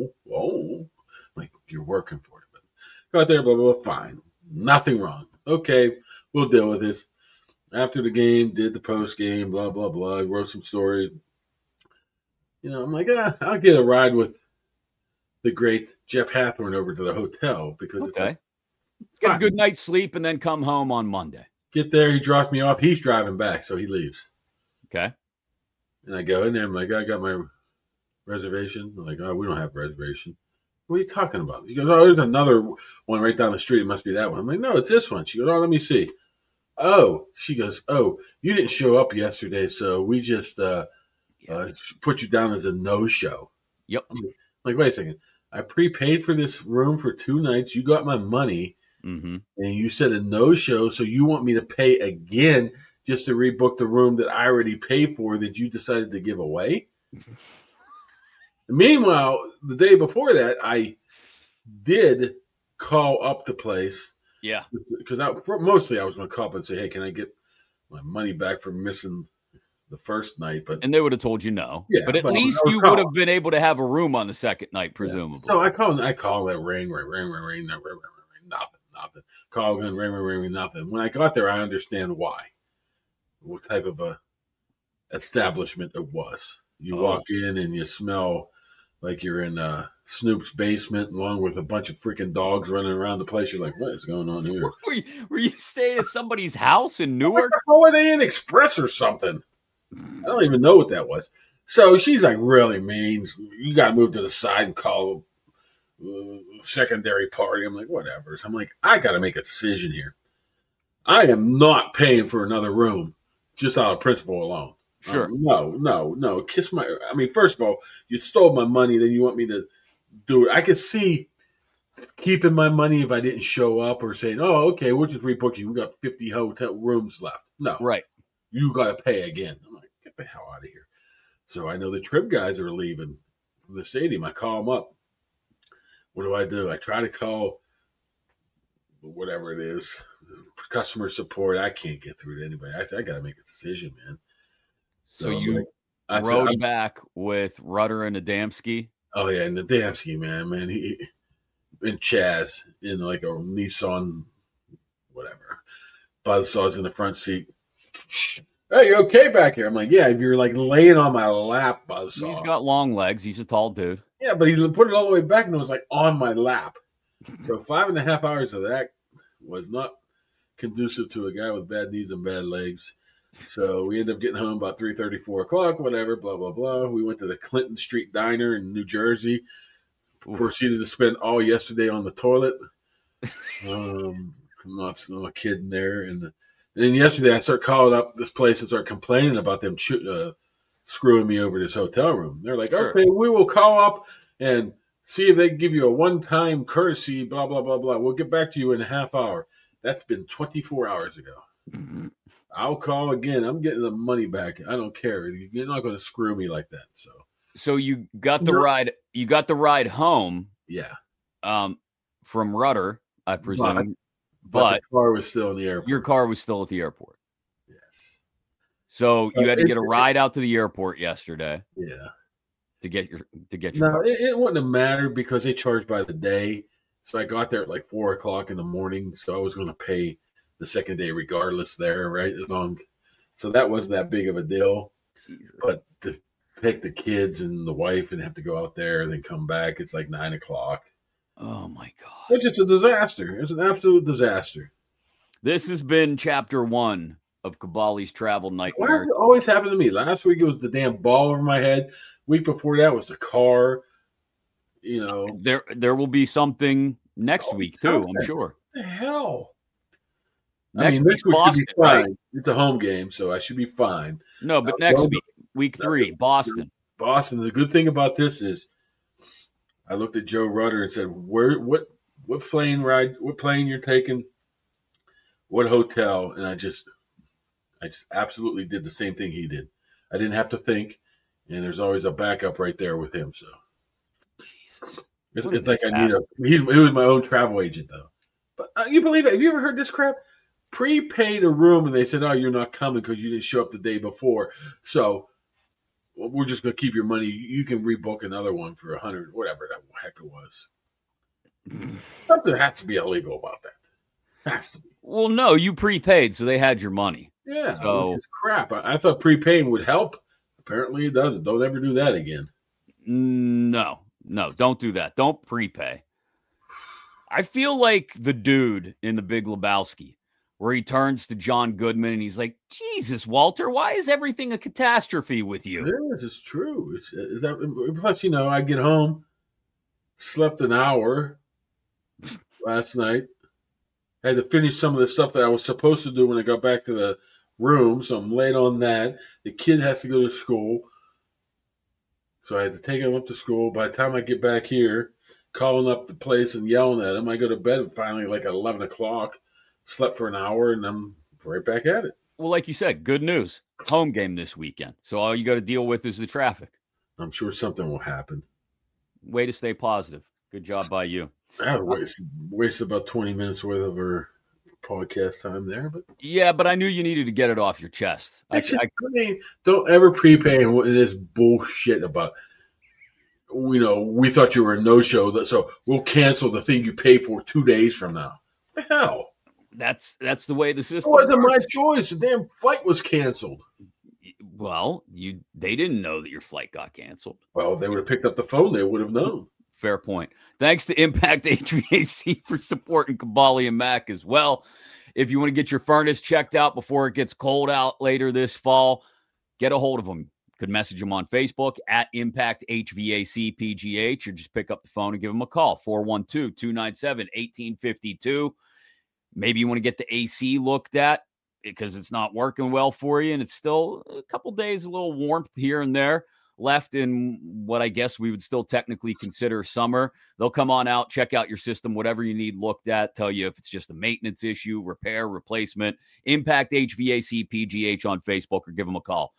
like you're working for it. But got there, blah, blah, blah, fine. Nothing wrong. Okay, we'll deal with this. After the game, did the post game, blah, blah, blah. Wrote some stories. I'm like, I'll get a ride with the great Jeff Hathorn over to the hotel because it's like, get a good night's sleep and then come home on Monday. Get there, he drops me off. He's driving back, so he leaves. Okay. And I go in there. I'm like, I got my reservation. I'm like, oh, we don't have a reservation. What are you talking about? He goes, oh, there's another one right down the street. It must be that one. I'm like, no, it's this one. She goes, oh, let me see. Oh, she goes, oh, you didn't show up yesterday, so we just put you down as a no-show. Yep. I'm like, wait a second. I prepaid for this room for 2 nights. You got my money, and you said a no-show, so you want me to pay again just to rebook the room that I already paid for that you decided to give away? Meanwhile, the day before that, I did call up the place. Yeah. Because mostly I was going to call up and say, hey, can I get my money back for missing the first night? And they would have told you no. Yeah, but at least you would have been able to have a room on the second night, presumably. Yeah. So I call that ring, nothing. Call again, ring, nothing. When I got there, I understand why. What type of a establishment it was. You walk in and you smell like you're in Snoop's basement along with a bunch of freaking dogs running around the place. You're like, what is going on here? Were you staying at somebody's house in Newark? How are they in Express or something? I don't even know what that was. So she's like really mean. You got to move to the side and call secondary party. I'm like, whatever. So I'm like, I got to make a decision here. I am not paying for another room just out of principle alone. Sure. No. Kiss my. I mean, first of all, you stole my money. Then you want me to do it. I could see keeping my money if I didn't show up or saying, oh, okay, we'll just rebook you. We got 50 hotel rooms left. No. Right. You got to pay again. I'm like, get the hell out of here. So I know the Trib guys are leaving from the stadium. I call them up. What do? I try to call whatever it is, customer support. I can't get through to anybody. I got to make a decision, man. So you rode back with Rudder and Adamski? Oh, yeah, and Adamski, man. He and Chaz in like a Nissan, whatever. Buzzsaw's in the front seat. Hey, you okay back here? I'm like, yeah, if you're like laying on my lap, Buzzsaw. He's got long legs. He's a tall dude. Yeah, but he put it all the way back and it was like on my lap. So 5.5 hours of that was not conducive to a guy with bad knees and bad legs. So we ended up getting home about 3:30, 4 o'clock, whatever, blah, blah, blah. We went to the Clinton Street Diner in New Jersey. Proceeded to spend all yesterday on the toilet. I'm not kidding there. And then yesterday I started calling up this place and started complaining about them screwing me over this hotel room. They're like, Sure. Okay, we will call up and see if they can give you a one-time courtesy, blah, blah, blah, blah. We'll get back to you in a half hour. That's been 24 hours ago. I'll call again. I'm getting the money back. I don't care. You're not going to screw me like that. So you got the ride. You got the ride home. Yeah. From Rudder, I presume. But the car was still in the airport. Your car was still at the airport. Yes. So you had to get a ride out to the airport yesterday. Yeah. To get your No, car. it wouldn't have mattered because they charged by the day. So I got there at like 4 o'clock in the morning. So I was going to pay the second day regardless there, right? So that wasn't that big of a deal. Jesus. But to take the kids and the wife and have to go out there and then come back, it's like 9 o'clock. Oh my God. It's just a disaster. It's an absolute disaster. This has been chapter 1 of Kabali's travel Why nightmare. does it always happen to me? Last week it was the damn ball over my head. Week before that was the car. There will be something next week too, I'm sure. What the hell? Next week's week Boston, should be fine. right? It's a home game, so I should be fine. No, but next week 3, Boston. Boston. The good thing about this is, I looked at Joe Rudder and said, what plane you're taking, what hotel, and I just absolutely did the same thing he did. I didn't have to think, and there's always a backup right there with him. So Jesus. it's like I need he was my own travel agent though. But you believe it? Have you ever heard this crap? Prepaid a room, and they said, "Oh, you're not coming because you didn't show up the day before." So we're just going to keep your money. You can rebook another one for $100, whatever the heck it was. Something has to be illegal about that. Has to be. Well, no, you prepaid, so they had your money. Yeah, So- which is crap. I thought prepaying would help. Apparently, it doesn't. Don't ever do that again. No, don't do that. Don't prepay. I feel like the dude in The Big Lebowski, where he turns to John Goodman and he's like, Jesus, Walter, why is everything a catastrophe with you? It is. It's true. Plus, I get home, slept an hour last night. I had to finish some of the stuff that I was supposed to do when I got back to the room, so I'm late on that. The kid has to go to school, so I had to take him up to school. By the time I get back here, calling up the place and yelling at him, I go to bed finally like at 11 o'clock. Slept for an hour, and I'm right back at it. Well, like you said, good news. Home game this weekend. So all you got to deal with is the traffic. I'm sure something will happen. Way to stay positive. Good job by you. I wasted about 20 minutes worth of our podcast time there, but Yeah, but I knew you needed to get it off your chest. I mean, don't ever prepay this bullshit about. We thought you were a no-show, so we'll cancel the thing you pay for 2 days from now. What the hell? That's the way the It system wasn't my works. choice. The damn flight was canceled. Well, they didn't know that your flight got canceled. Well, if they would have picked up the phone, they would have known. Fair point. Thanks to Impact HVAC for supporting Kabali and Mac as well. If you want to get your furnace checked out before it gets cold out later this fall, get a hold of them. You could message them on Facebook at Impact HVAC PGH, or just pick up the phone and give them a call, 412-297-1852. Maybe you want to get the AC looked at because it's not working well for you, and it's still a couple days, a little warmth here and there left in what I guess we would still technically consider summer. They'll come on out, check out your system, whatever you need looked at, tell you if it's just a maintenance issue, repair, replacement. Impact HVAC PGH on Facebook, or give them a call,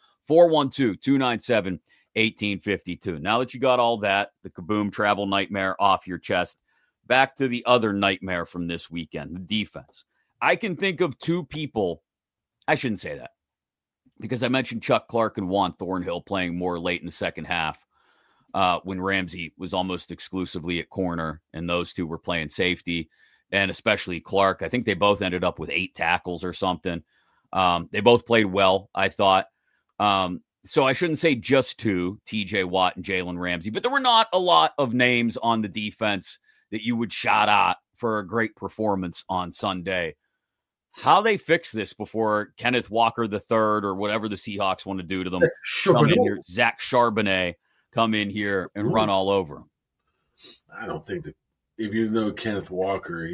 412-297-1852. Now that you got all that, the Kaboom travel nightmare off your chest, back to the other nightmare from this weekend, the defense. I can think of two people. I shouldn't say that because I mentioned Chuck Clark and Juan Thornhill playing more late in the second half when Ramsey was almost exclusively at corner and those two were playing safety, and especially Clark. I think they both ended up with 8 tackles or something. They both played well, I thought. So I shouldn't say just two, TJ Watt and Jalen Ramsey, but there were not a lot of names on the defense that you would shout out for a great performance on Sunday. How they fix this before Kenneth Walker III or whatever the Seahawks want to do to them, come in here, Zach Charbonnet, come in here and run all over him. I don't think that if you know Kenneth Walker,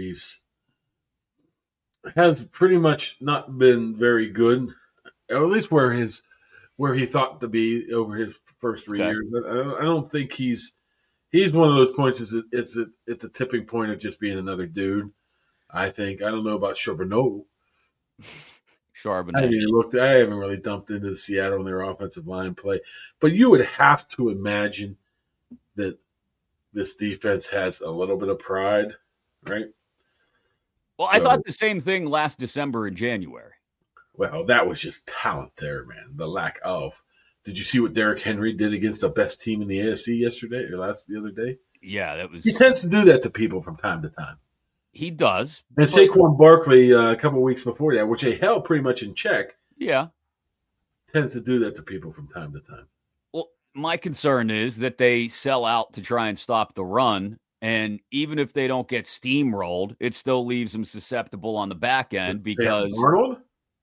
has pretty much not been very good, or at least where he thought to be over his first 3 years. I don't think he's one of those points. It's a tipping point of just being another dude. I think. I don't know about Charbonnet. I haven't really dumped into Seattle and their offensive line play, but you would have to imagine that this defense has a little bit of pride, right? Well, I thought the same thing last December and January. Well, that was just talent there, man. The lack of. Did you see what Derrick Henry did against the best team in the AFC yesterday or the other day? Yeah, that was. He tends to do that to people from time to time. He does. And Saquon Barkley a couple of weeks before that, which they held pretty much in check. Yeah. Tends to do that to people from time to time. Well, my concern is that they sell out to try and stop the run. And even if they don't get steamrolled, it still leaves them susceptible on the back end because Arnold?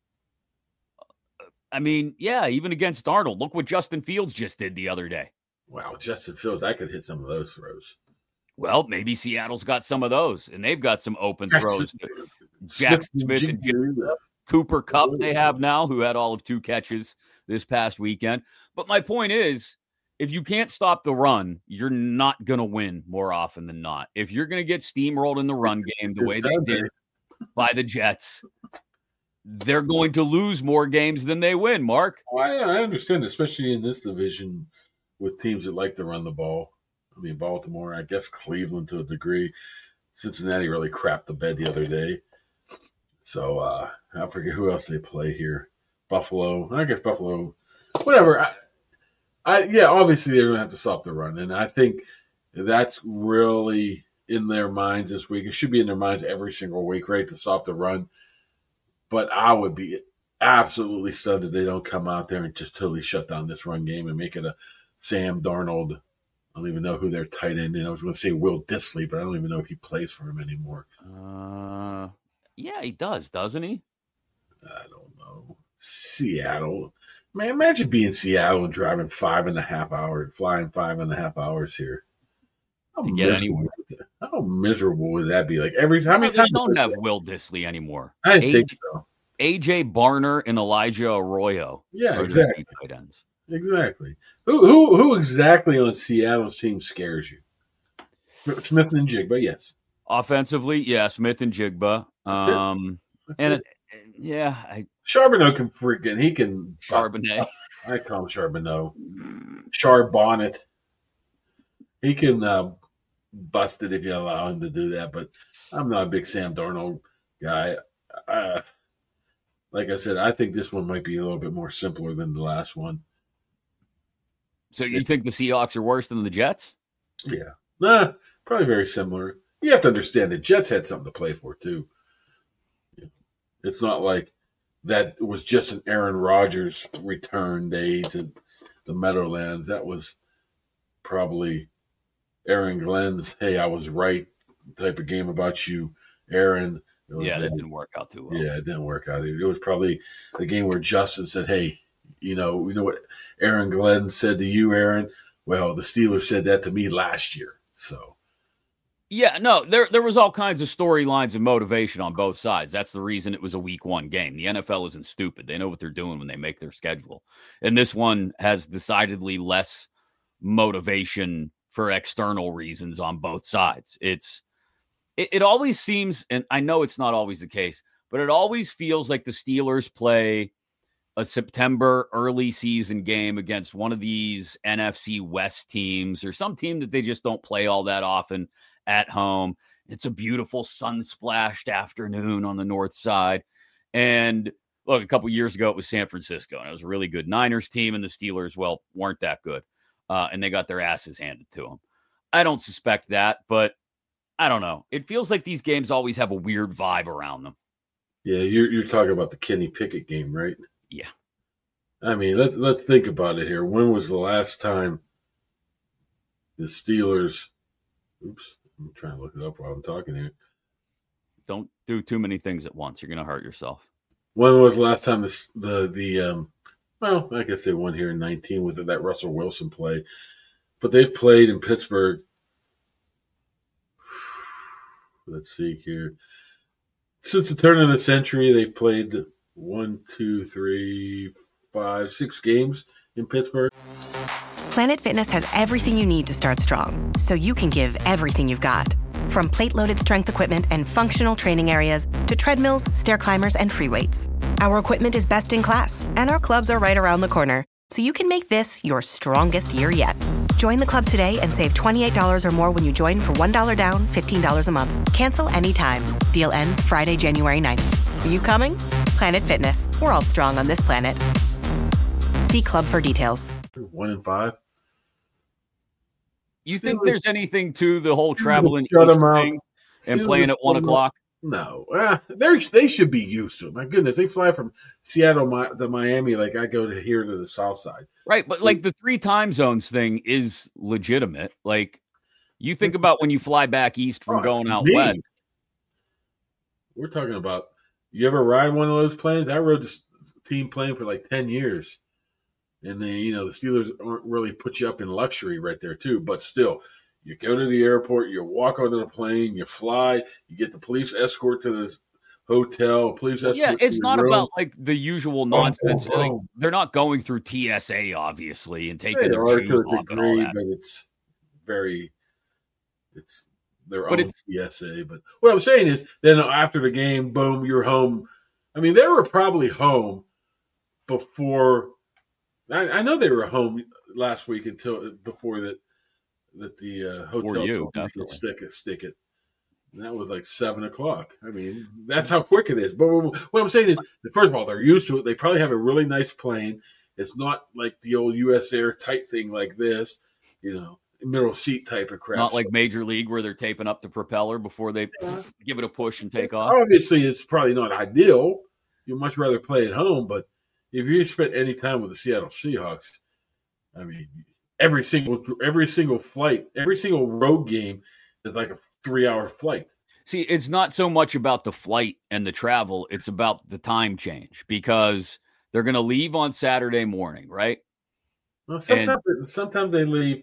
I mean, yeah, even against Arnold. Look what Justin Fields just did the other day. Wow, Justin Fields, I could hit some of those throws. Well, maybe Seattle's got some of those, and they've got some open throws. Jack Smith and Cooper Kupp they have now, who had all of 2 catches this past weekend. But my point is, if you can't stop the run, you're not going to win more often than not. If you're going to get steamrolled in the run game the way they did by the Jets, they're going to lose more games than they win, Mark. Well, I understand, especially in this division with teams that like to run the ball. I mean, Baltimore, I guess Cleveland to a degree. Cincinnati really crapped the bed the other day. So I forget who else they play here. Buffalo. I guess Buffalo. Whatever. Obviously they're going to have to stop the run. And I think that's really in their minds this week. It should be in their minds every single week, right, to stop the run. But I would be absolutely stunned if they don't come out there and just totally shut down this run game and make it a Sam Darnold. I don't even know who their tight end is. I was going to say Will Dissly, but I don't even know if he plays for him anymore. Yeah, he does, doesn't he? I don't know. Seattle. Man, imagine being Seattle and driving 5.5 hours, flying 5.5 hours here. To get anywhere. How miserable would that be? Like how many times? They don't have Will Dissly anymore. I didn't think so. AJ Barner and Elijah Arroyo. Yeah, exactly. Tight ends. Exactly. Who exactly on Seattle's team scares you? Smith and Jigba, yes. Offensively, yeah, Smith and Jigba. Charbonnet can Charbonnet. I call him Charbonnet. Charbonnet. He can bust it if you allow him to do that, but I'm not a big Sam Darnold guy. Like I said, I think this one might be a little bit more simpler than the last one. So you think the Seahawks are worse than the Jets? Yeah. Probably very similar. You have to understand the Jets had something to play for, too. It's not like that was just an Aaron Rodgers return day to the Meadowlands. That was probably Aaron Glenn's, hey, I was right type of game about you, Aaron. That didn't work out too well. Yeah, it didn't work out. It was probably the game where Justin said, hey, you know what Aaron Glenn said to you, Aaron? Well, the Steelers said that to me last year. So, yeah, no, there was all kinds of storylines and motivation on both sides. That's the reason it was a week 1 game. The NFL isn't stupid. They know what they're doing when they make their schedule. And this one has decidedly less motivation for external reasons on both sides. It always seems, and I know it's not always the case, but it always feels like the Steelers play a September early season game against one of these NFC West teams or some team that they just don't play all that often at home. It's a beautiful sun-splashed afternoon on the north side. And look, a couple years ago, it was San Francisco, and it was a really good Niners team, and the Steelers, well, weren't that good. And they got their asses handed to them. I don't suspect that, but I don't know. It feels like these games always have a weird vibe around them. Yeah, you're talking about the Kenny Pickett game, right? Yeah. I mean, let's think about it here. When was the last time the Steelers? Oops, I'm trying to look it up while I'm talking here. Don't do too many things at once. You're going to hurt yourself. When was the last time well, I guess they won here in 19 with that Russell Wilson play, but they've played in Pittsburgh. Let's see here. Since the turn of the century, they've played 1, 2, 3, 5, 6 games in Pittsburgh. Planet Fitness has everything you need to start strong, so you can give everything you've got. From plate-loaded strength equipment and functional training areas to treadmills, stair climbers, and free weights. Our equipment is best in class, and our clubs are right around the corner, so you can make this your strongest year yet. Join the club today and save $28 or more when you join for $1 down, $15 a month. Cancel anytime. Deal ends Friday, January 9th. Are you coming? Planet Fitness. We're all strong on this planet. See club for details. 1 and 5. You think there's anything to the whole traveling east thing and playing at 1 o'clock? No. They should be used to it. My goodness, they fly from Seattle to Miami like I go to here to the south side. Right, but like the 3 time zones thing is legitimate. Like, you think about when you fly back east from going out west. We're talking about, you ever ride one of those planes? I rode this team plane for like 10 years. And then, the Steelers aren't really put you up in luxury right there, too. But still, you go to the airport, you walk onto the plane, you fly, you get the police escort to the hotel, police escort. Yeah, it's not about like the usual nonsense. Like, they're not going through TSA, obviously, and taking their shoes off and all that. But it's their own TSA. But what I'm saying is, then after the game, boom, you're home. I mean, they were probably home before. I know they were home last week before the hotel told me to stick it. And that was like 7 o'clock. I mean, that's how quick it is. But what I'm saying is, first of all, they're used to it. They probably have a really nice plane. It's not like the old U.S. Air type thing like this, middle seat type of crap. Not like Major League where they're taping up the propeller before they give it a push and take off. Obviously, it's probably not ideal. You'd much rather play at home, but if you spent any time with the Seattle Seahawks, I mean, every single flight, every single road game is like a 3-hour flight. See, it's not so much about the flight and the travel. It's about the time change because they're going to leave on Saturday morning, right? Well, sometimes they leave.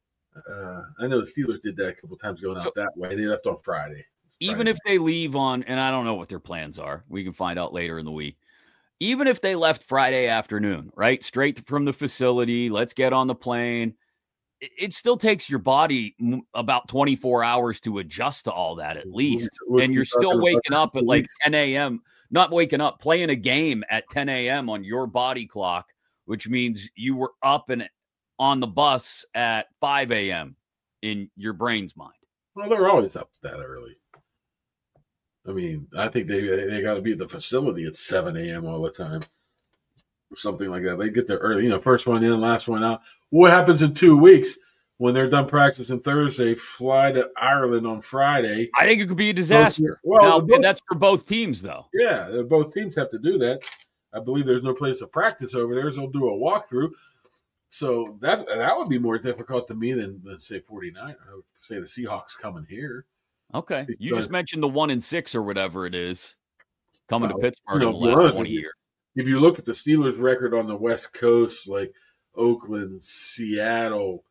I know the Steelers did that a couple times going out that way. They left on Friday. Even if they leave on, and I don't know what their plans are. We can find out later in the week. Even if they left Friday afternoon, right? Straight from the facility, let's get on the plane. It still takes your body about 24 hours to adjust to all that at least. And you're still waking up at like 10 a.m., not waking up, playing a game at 10 a.m. on your body clock, which means you were up and on the bus at 5 a.m. in your brain's mind. Well, they're always up that early. I mean, I think they got to be at the facility at 7 a.m. all the time or something like that. They get there early, first one in, last one out. What happens in 2 weeks when they're done practicing Thursday, fly to Ireland on Friday? I think it could be a disaster. That's for both teams, though. Yeah, both teams have to do that. I believe there's no place to practice over there, so they'll do a walkthrough. So that would be more difficult to me than say 49. I would say the Seahawks coming here. Okay. You just mentioned the 1-6 or whatever it is coming to Pittsburgh in the last 20 years. If you look at the Steelers' record on the West Coast, like Oakland, Seattle,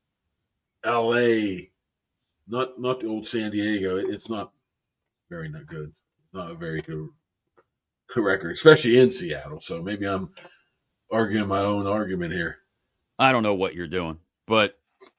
L.A., not the old San Diego, it's not very good. Not a very good record, especially in Seattle. So maybe I'm arguing my own argument here. I don't know what you're doing, but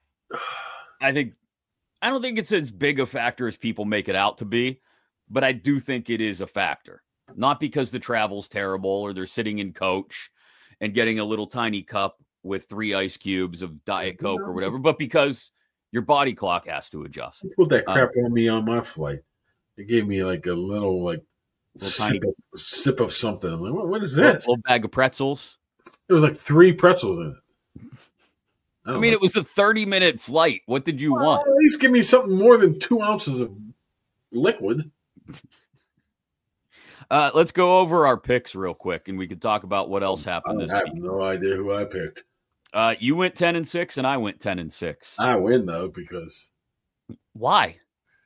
I don't think it's as big a factor as people make it out to be, but I do think it is a factor. Not because the travel's terrible or they're sitting in coach and getting a little tiny cup with 3 ice cubes of Diet Coke or whatever, but because Your body clock has to adjust. They put that crap on me on my flight. They gave me like a little sip of something. I'm like, what is this? A little bag of pretzels. There was like 3 pretzels in it. I mean, it was a 30-minute flight. What did you want? At least give me something more than 2 ounces of liquid. Let's go over our picks real quick, and we can talk about what else happened this week. I have no idea who I picked. You went 10-6, and I went 10-6. I win, though, because... Why?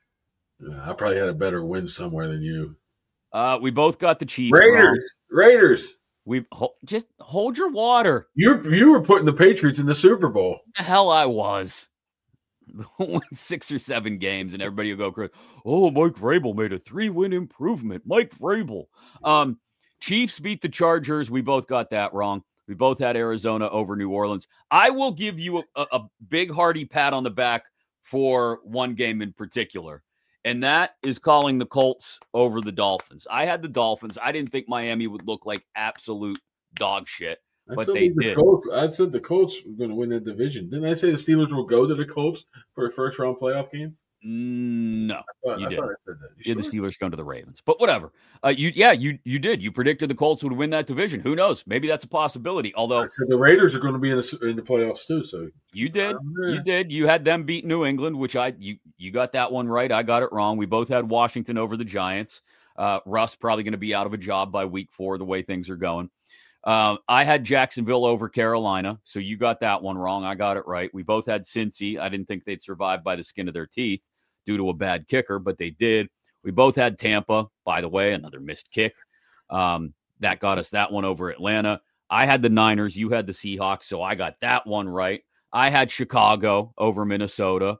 I probably had a better win somewhere than you. We both got the Chiefs. Raiders. We just hold your water. You were putting the Patriots in the Super Bowl. The hell I was. Win 6 or 7 games, and everybody will go crazy. Oh, Mike Vrabel made a 3-win improvement. Mike Vrabel. Chiefs beat the Chargers. We both got that wrong. We both had Arizona over New Orleans. I will give you a big hearty pat on the back for one game in particular, and that is calling the Colts over the Dolphins. I had the Dolphins. I didn't think Miami would look like absolute dog shit, but they did. I said the Colts were going to win that division. Didn't I say the Steelers will go to the Colts for a first-round playoff game? No, you did. I said that. You the Steelers going to the Ravens, but whatever. You did. You predicted the Colts would win that division. Who knows? Maybe that's a possibility. Although I said the Raiders are going to be in the playoffs too. So you did. You did. You had them beat New England, which you got that one right. I got it wrong. We both had Washington over the Giants. Russ probably going to be out of a job by week 4, the way things are going. I had Jacksonville over Carolina, so you got that one wrong. I got it right. We both had Cincy. I didn't think they'd survive by the skin of their teeth due to a bad kicker, but they did. We both had Tampa, by the way, another missed kick. That got us that one over Atlanta. I had the Niners. You had the Seahawks, so I got that one right. I had Chicago over Minnesota,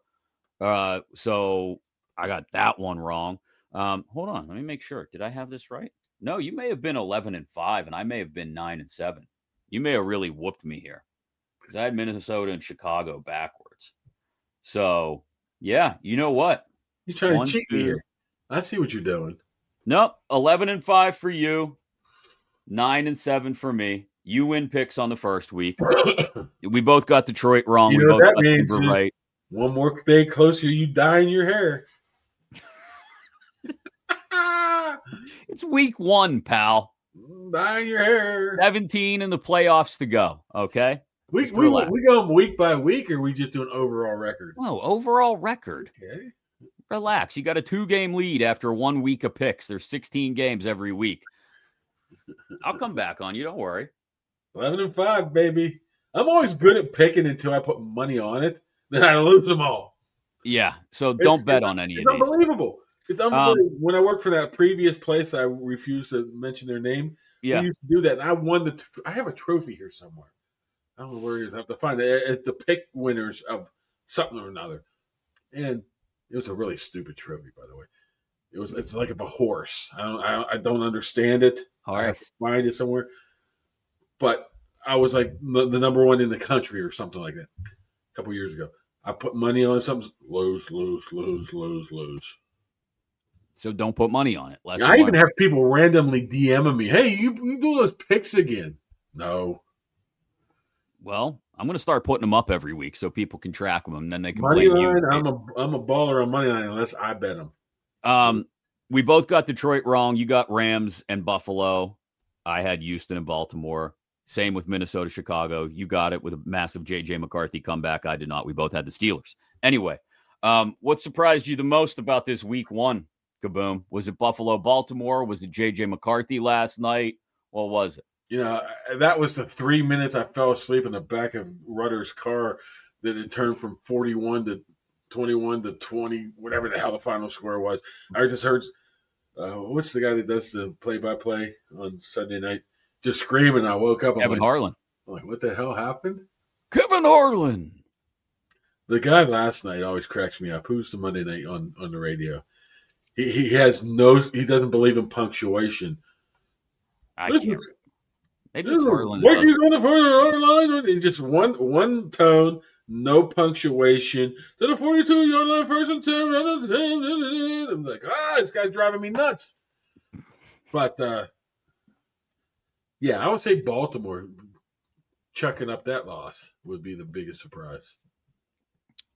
so I got that one wrong. Hold on. Let me make sure. Did I have this right? No, you may have been 11-5, and I may have been 9-7. You may have really whooped me here because I had Minnesota and Chicago backwards. So, yeah, you know what? You're trying to cheat me here. I see what you're doing. Nope, 11-5 for you, 9-7 for me. You win picks on the first week. We both got Detroit wrong. You know what that means? Right. One more day closer, you dyeing your hair. It's week 1, pal. Dyeing your hair. 17 in the playoffs to go. Okay. We going week by week, or we just doing overall record? No, overall record. Okay. Relax. You got a 2-game lead after 1 week of picks. There's 16 games every week. I'll come back on you. Don't worry. 11-5, baby. I'm always good at picking until I put money on it. Then I lose them all. Yeah. So don't bet on any of these. It's unbelievable. It's unbelievable. When I worked for that previous place, I refused to mention their name. Yeah. We used to do that. And I won I have a trophy here somewhere. I don't know where it is. I have to find it. It's the pick winners of something or another. And it was a really stupid trophy, by the way. It's like a horse. I don't understand it. I have to find it somewhere. But I was like the number 1 in the country or something like that a couple years ago. I put money on something. Lose. So don't put money on it. I even have people randomly DMing me, hey, you do those picks again. No. Well, I'm going to start putting them up every week so people can track them, and then they can money blame line, you. I'm a baller on money line unless I bet them. We both got Detroit wrong. You got Rams and Buffalo. I had Houston and Baltimore. Same with Minnesota, Chicago. You got it with a massive J.J. McCarthy comeback. I did not. We both had the Steelers. Anyway, what surprised you the most about this week 1, Kaboom? Was it Buffalo, Baltimore? Was it J.J. McCarthy last night? What was it? That was the 3 minutes I fell asleep in the back of Rudder's car that it turned from 41 to 21 to 20, whatever the hell the final score was. I just heard, what's the guy that does the play-by-play on Sunday night? Just screaming. I woke up. Kevin Harlan. I'm like, what the hell happened? Kevin Harlan. The guy last night always cracks me up. Who's the Monday night on the radio? He doesn't believe in punctuation. I can't. Maybe it's Harlan. He's on the further line. And just one tone, no punctuation. To the 42-yard line, first and 10. I'm like, this guy's driving me nuts. But, yeah, I would say Baltimore chucking up that loss would be the biggest surprise.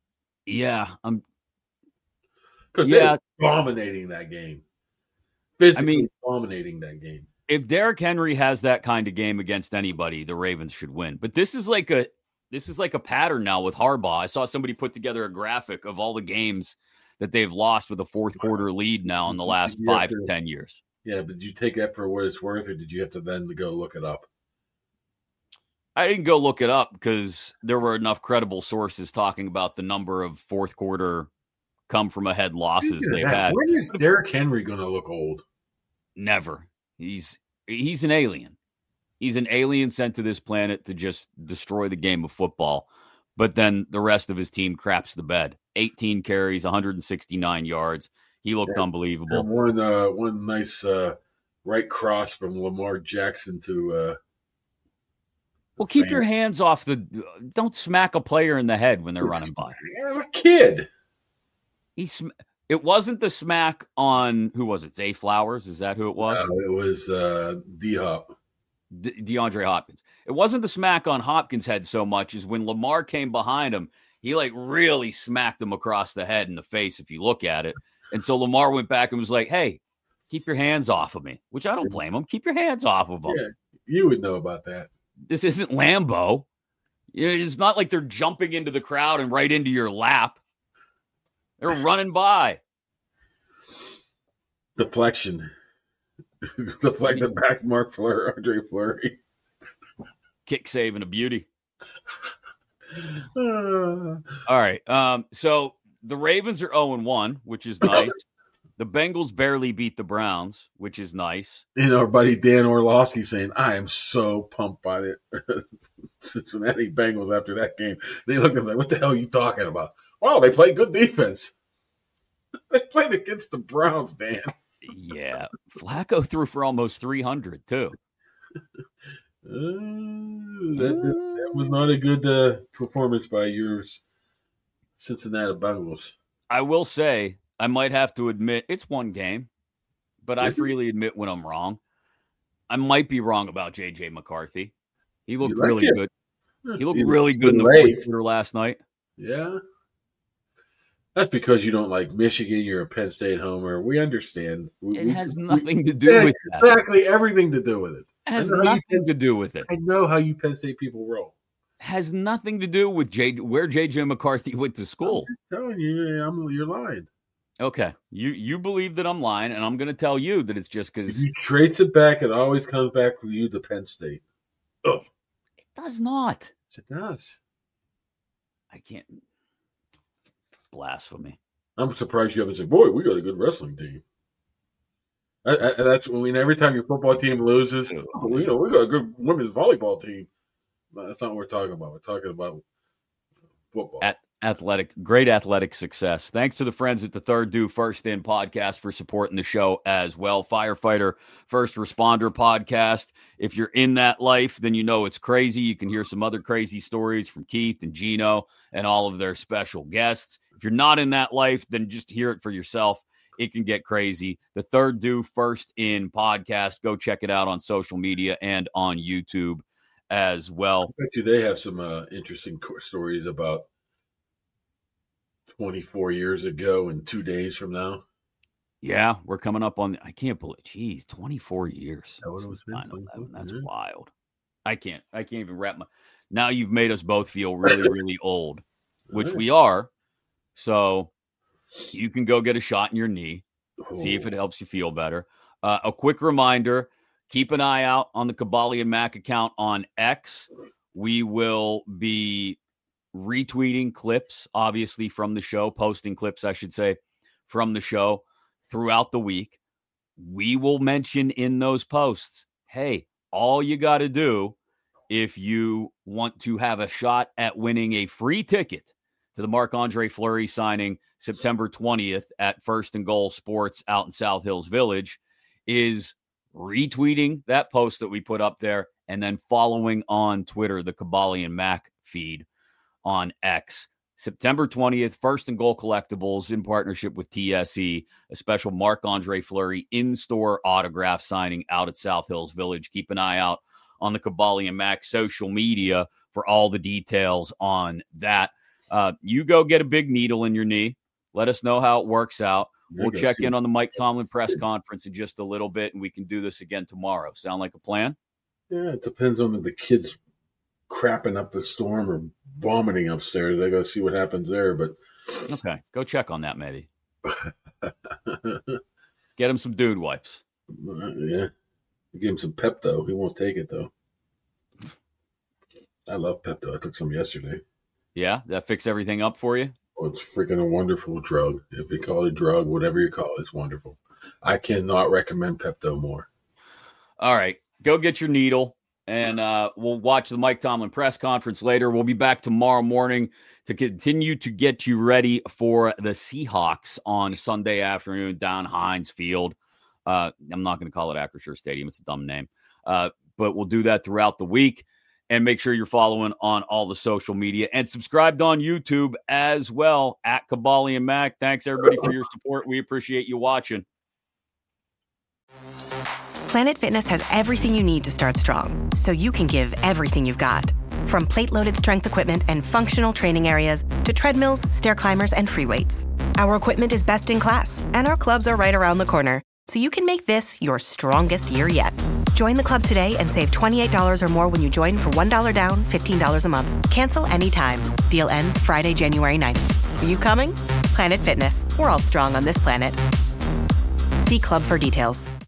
Yeah, Because they're dominating that game. Physically dominating that game. If Derrick Henry has that kind of game against anybody, the Ravens should win. But this is like a pattern now with Harbaugh. I saw somebody put together a graphic of all the games that they've lost with a fourth quarter lead now in the last 5 to 10 years. Yeah, but did you take that for what it's worth, or did you have to then go look it up? I didn't go look it up because there were enough credible sources talking about the number of fourth quarter come from ahead losses they've had. When is Derrick Henry going to look old? Never. He's an alien. He's an alien sent to this planet to just destroy the game of football. But then the rest of his team craps the bed. 18 carries, 169 yards. He looked unbelievable. And one nice right cross from Lamar Jackson to. Well, keep your hands off don't smack a player in the head when they're running by. There's a kid. It wasn't the smack on, who was it? Zay Flowers? Is that who it was? No, it was D-Hop. DeAndre Hopkins. It wasn't the smack on Hopkins' head so much as when Lamar came behind him, he really smacked him across the head and the face if you look at it. And so Lamar went back and was like, hey, keep your hands off of me, which I don't blame him. Keep your hands off of him. Yeah, you would know about that. This isn't Lambeau. It's not like they're jumping into the crowd and right into your lap. They're running by. Deflection. Deflected back, Andre Fleury. Kick save and a beauty. All right. So the Ravens are 0-1, which is nice. The Bengals barely beat the Browns, which is nice. Our buddy Dan Orlovsky saying, I am so pumped by the Cincinnati Bengals after that game. They looked at me like, what the hell are you talking about? Wow, they played good defense. They played against the Browns, Dan. Yeah. Flacco threw for almost 300, too. That was not a good performance by your Cincinnati Bengals. I will say, I might have to admit, it's one game, but I freely admit when I'm wrong. I might be wrong about J.J. McCarthy. He looked really good. He looked really good in the fourth quarter last night. Yeah. That's because you don't like Michigan. You're a Penn State homer. We understand. It has nothing to do with that. Exactly everything to do with it. It has nothing to do with it. I know how you Penn State people roll. Has nothing to do with where J.J. McCarthy went to school. I'm telling you, you're lying. Okay. You believe that I'm lying, and I'm going to tell you that it's just because. If you trace it back, it always comes back for you to Penn State. Oh. It does not. Yes, it does. I can't. Blasphemy. I'm surprised you haven't said, boy, we got a good wrestling team. That's every time your football team loses, we got a good women's volleyball team. No, that's not what we're talking about. We're talking about football. Great athletic success. Thanks to the friends at the Third Due First In podcast for supporting the show as well. Firefighter First Responder podcast. If you're in that life, then you know it's crazy. You can hear some other crazy stories from Keith and Gino and all of their special guests. If you're not in that life, then just hear it for yourself. It can get crazy. The Third Due First In podcast. Go check it out on social media and on YouTube as well. I bet you they have some interesting stories about 24 years ago and 2 days from now. Yeah, we're coming up on. I can't believe. Geez, 24 years. That's wild. I can't even wrap my. Now you've made us both feel really, really old, which we are. So you can go get a shot in your knee, see if it helps you feel better. A quick reminder, keep an eye out on the Kabali and Mac account on X. We will be retweeting clips, obviously, from the show, posting clips, I should say, from the show throughout the week. We will mention in those posts, hey, all you got to do if you want to have a shot at winning a free ticket to the Marc-Andre Fleury signing September 20th at First and Goal Sports out in South Hills Village is retweeting that post that we put up there and then following on Twitter, the Kabali and Mac feed on X. September 20th, First and Goal Collectibles in partnership with TSE, a special Marc-Andre Fleury in-store autograph signing out at South Hills Village. Keep an eye out on the Kabali and Mac social media for all the details on that. You go get a big needle in your knee. Let us know how it works out. We'll check in on the Mike Tomlin press conference in just a little bit, and we can do this again tomorrow. Sound like a plan? Yeah, it depends on the kids crapping up a storm or vomiting upstairs. I got to see what happens there. But okay, go check on that maybe. Get him some dude wipes. Yeah, give him some Pepto. He won't take it though. I love Pepto. I took some yesterday. Yeah, that fixed everything up for you? Oh, it's freaking a wonderful drug. If you call it a drug, whatever you call it, it's wonderful. I cannot recommend Pepto more. All right, go get your needle, and we'll watch the Mike Tomlin press conference later. We'll be back tomorrow morning to continue to get you ready for the Seahawks on Sunday afternoon down Heinz Field. I'm not going to call it Acrisure Stadium. It's a dumb name. But we'll do that throughout the week. And make sure you're following on all the social media and subscribed on YouTube as well at Caballi and Mac. Thanks, everybody, for your support. We appreciate you watching. Planet Fitness has everything you need to start strong, so you can give everything you've got. From plate-loaded strength equipment and functional training areas to treadmills, stair climbers, and free weights. Our equipment is best in class, and our clubs are right around the corner, so you can make this your strongest year yet. Join the club today and save $28 or more when you join for $1 down, $15 a month. Cancel anytime. Deal ends Friday, January 9th. Are you coming? Planet Fitness. We're all strong on this planet. See club for details.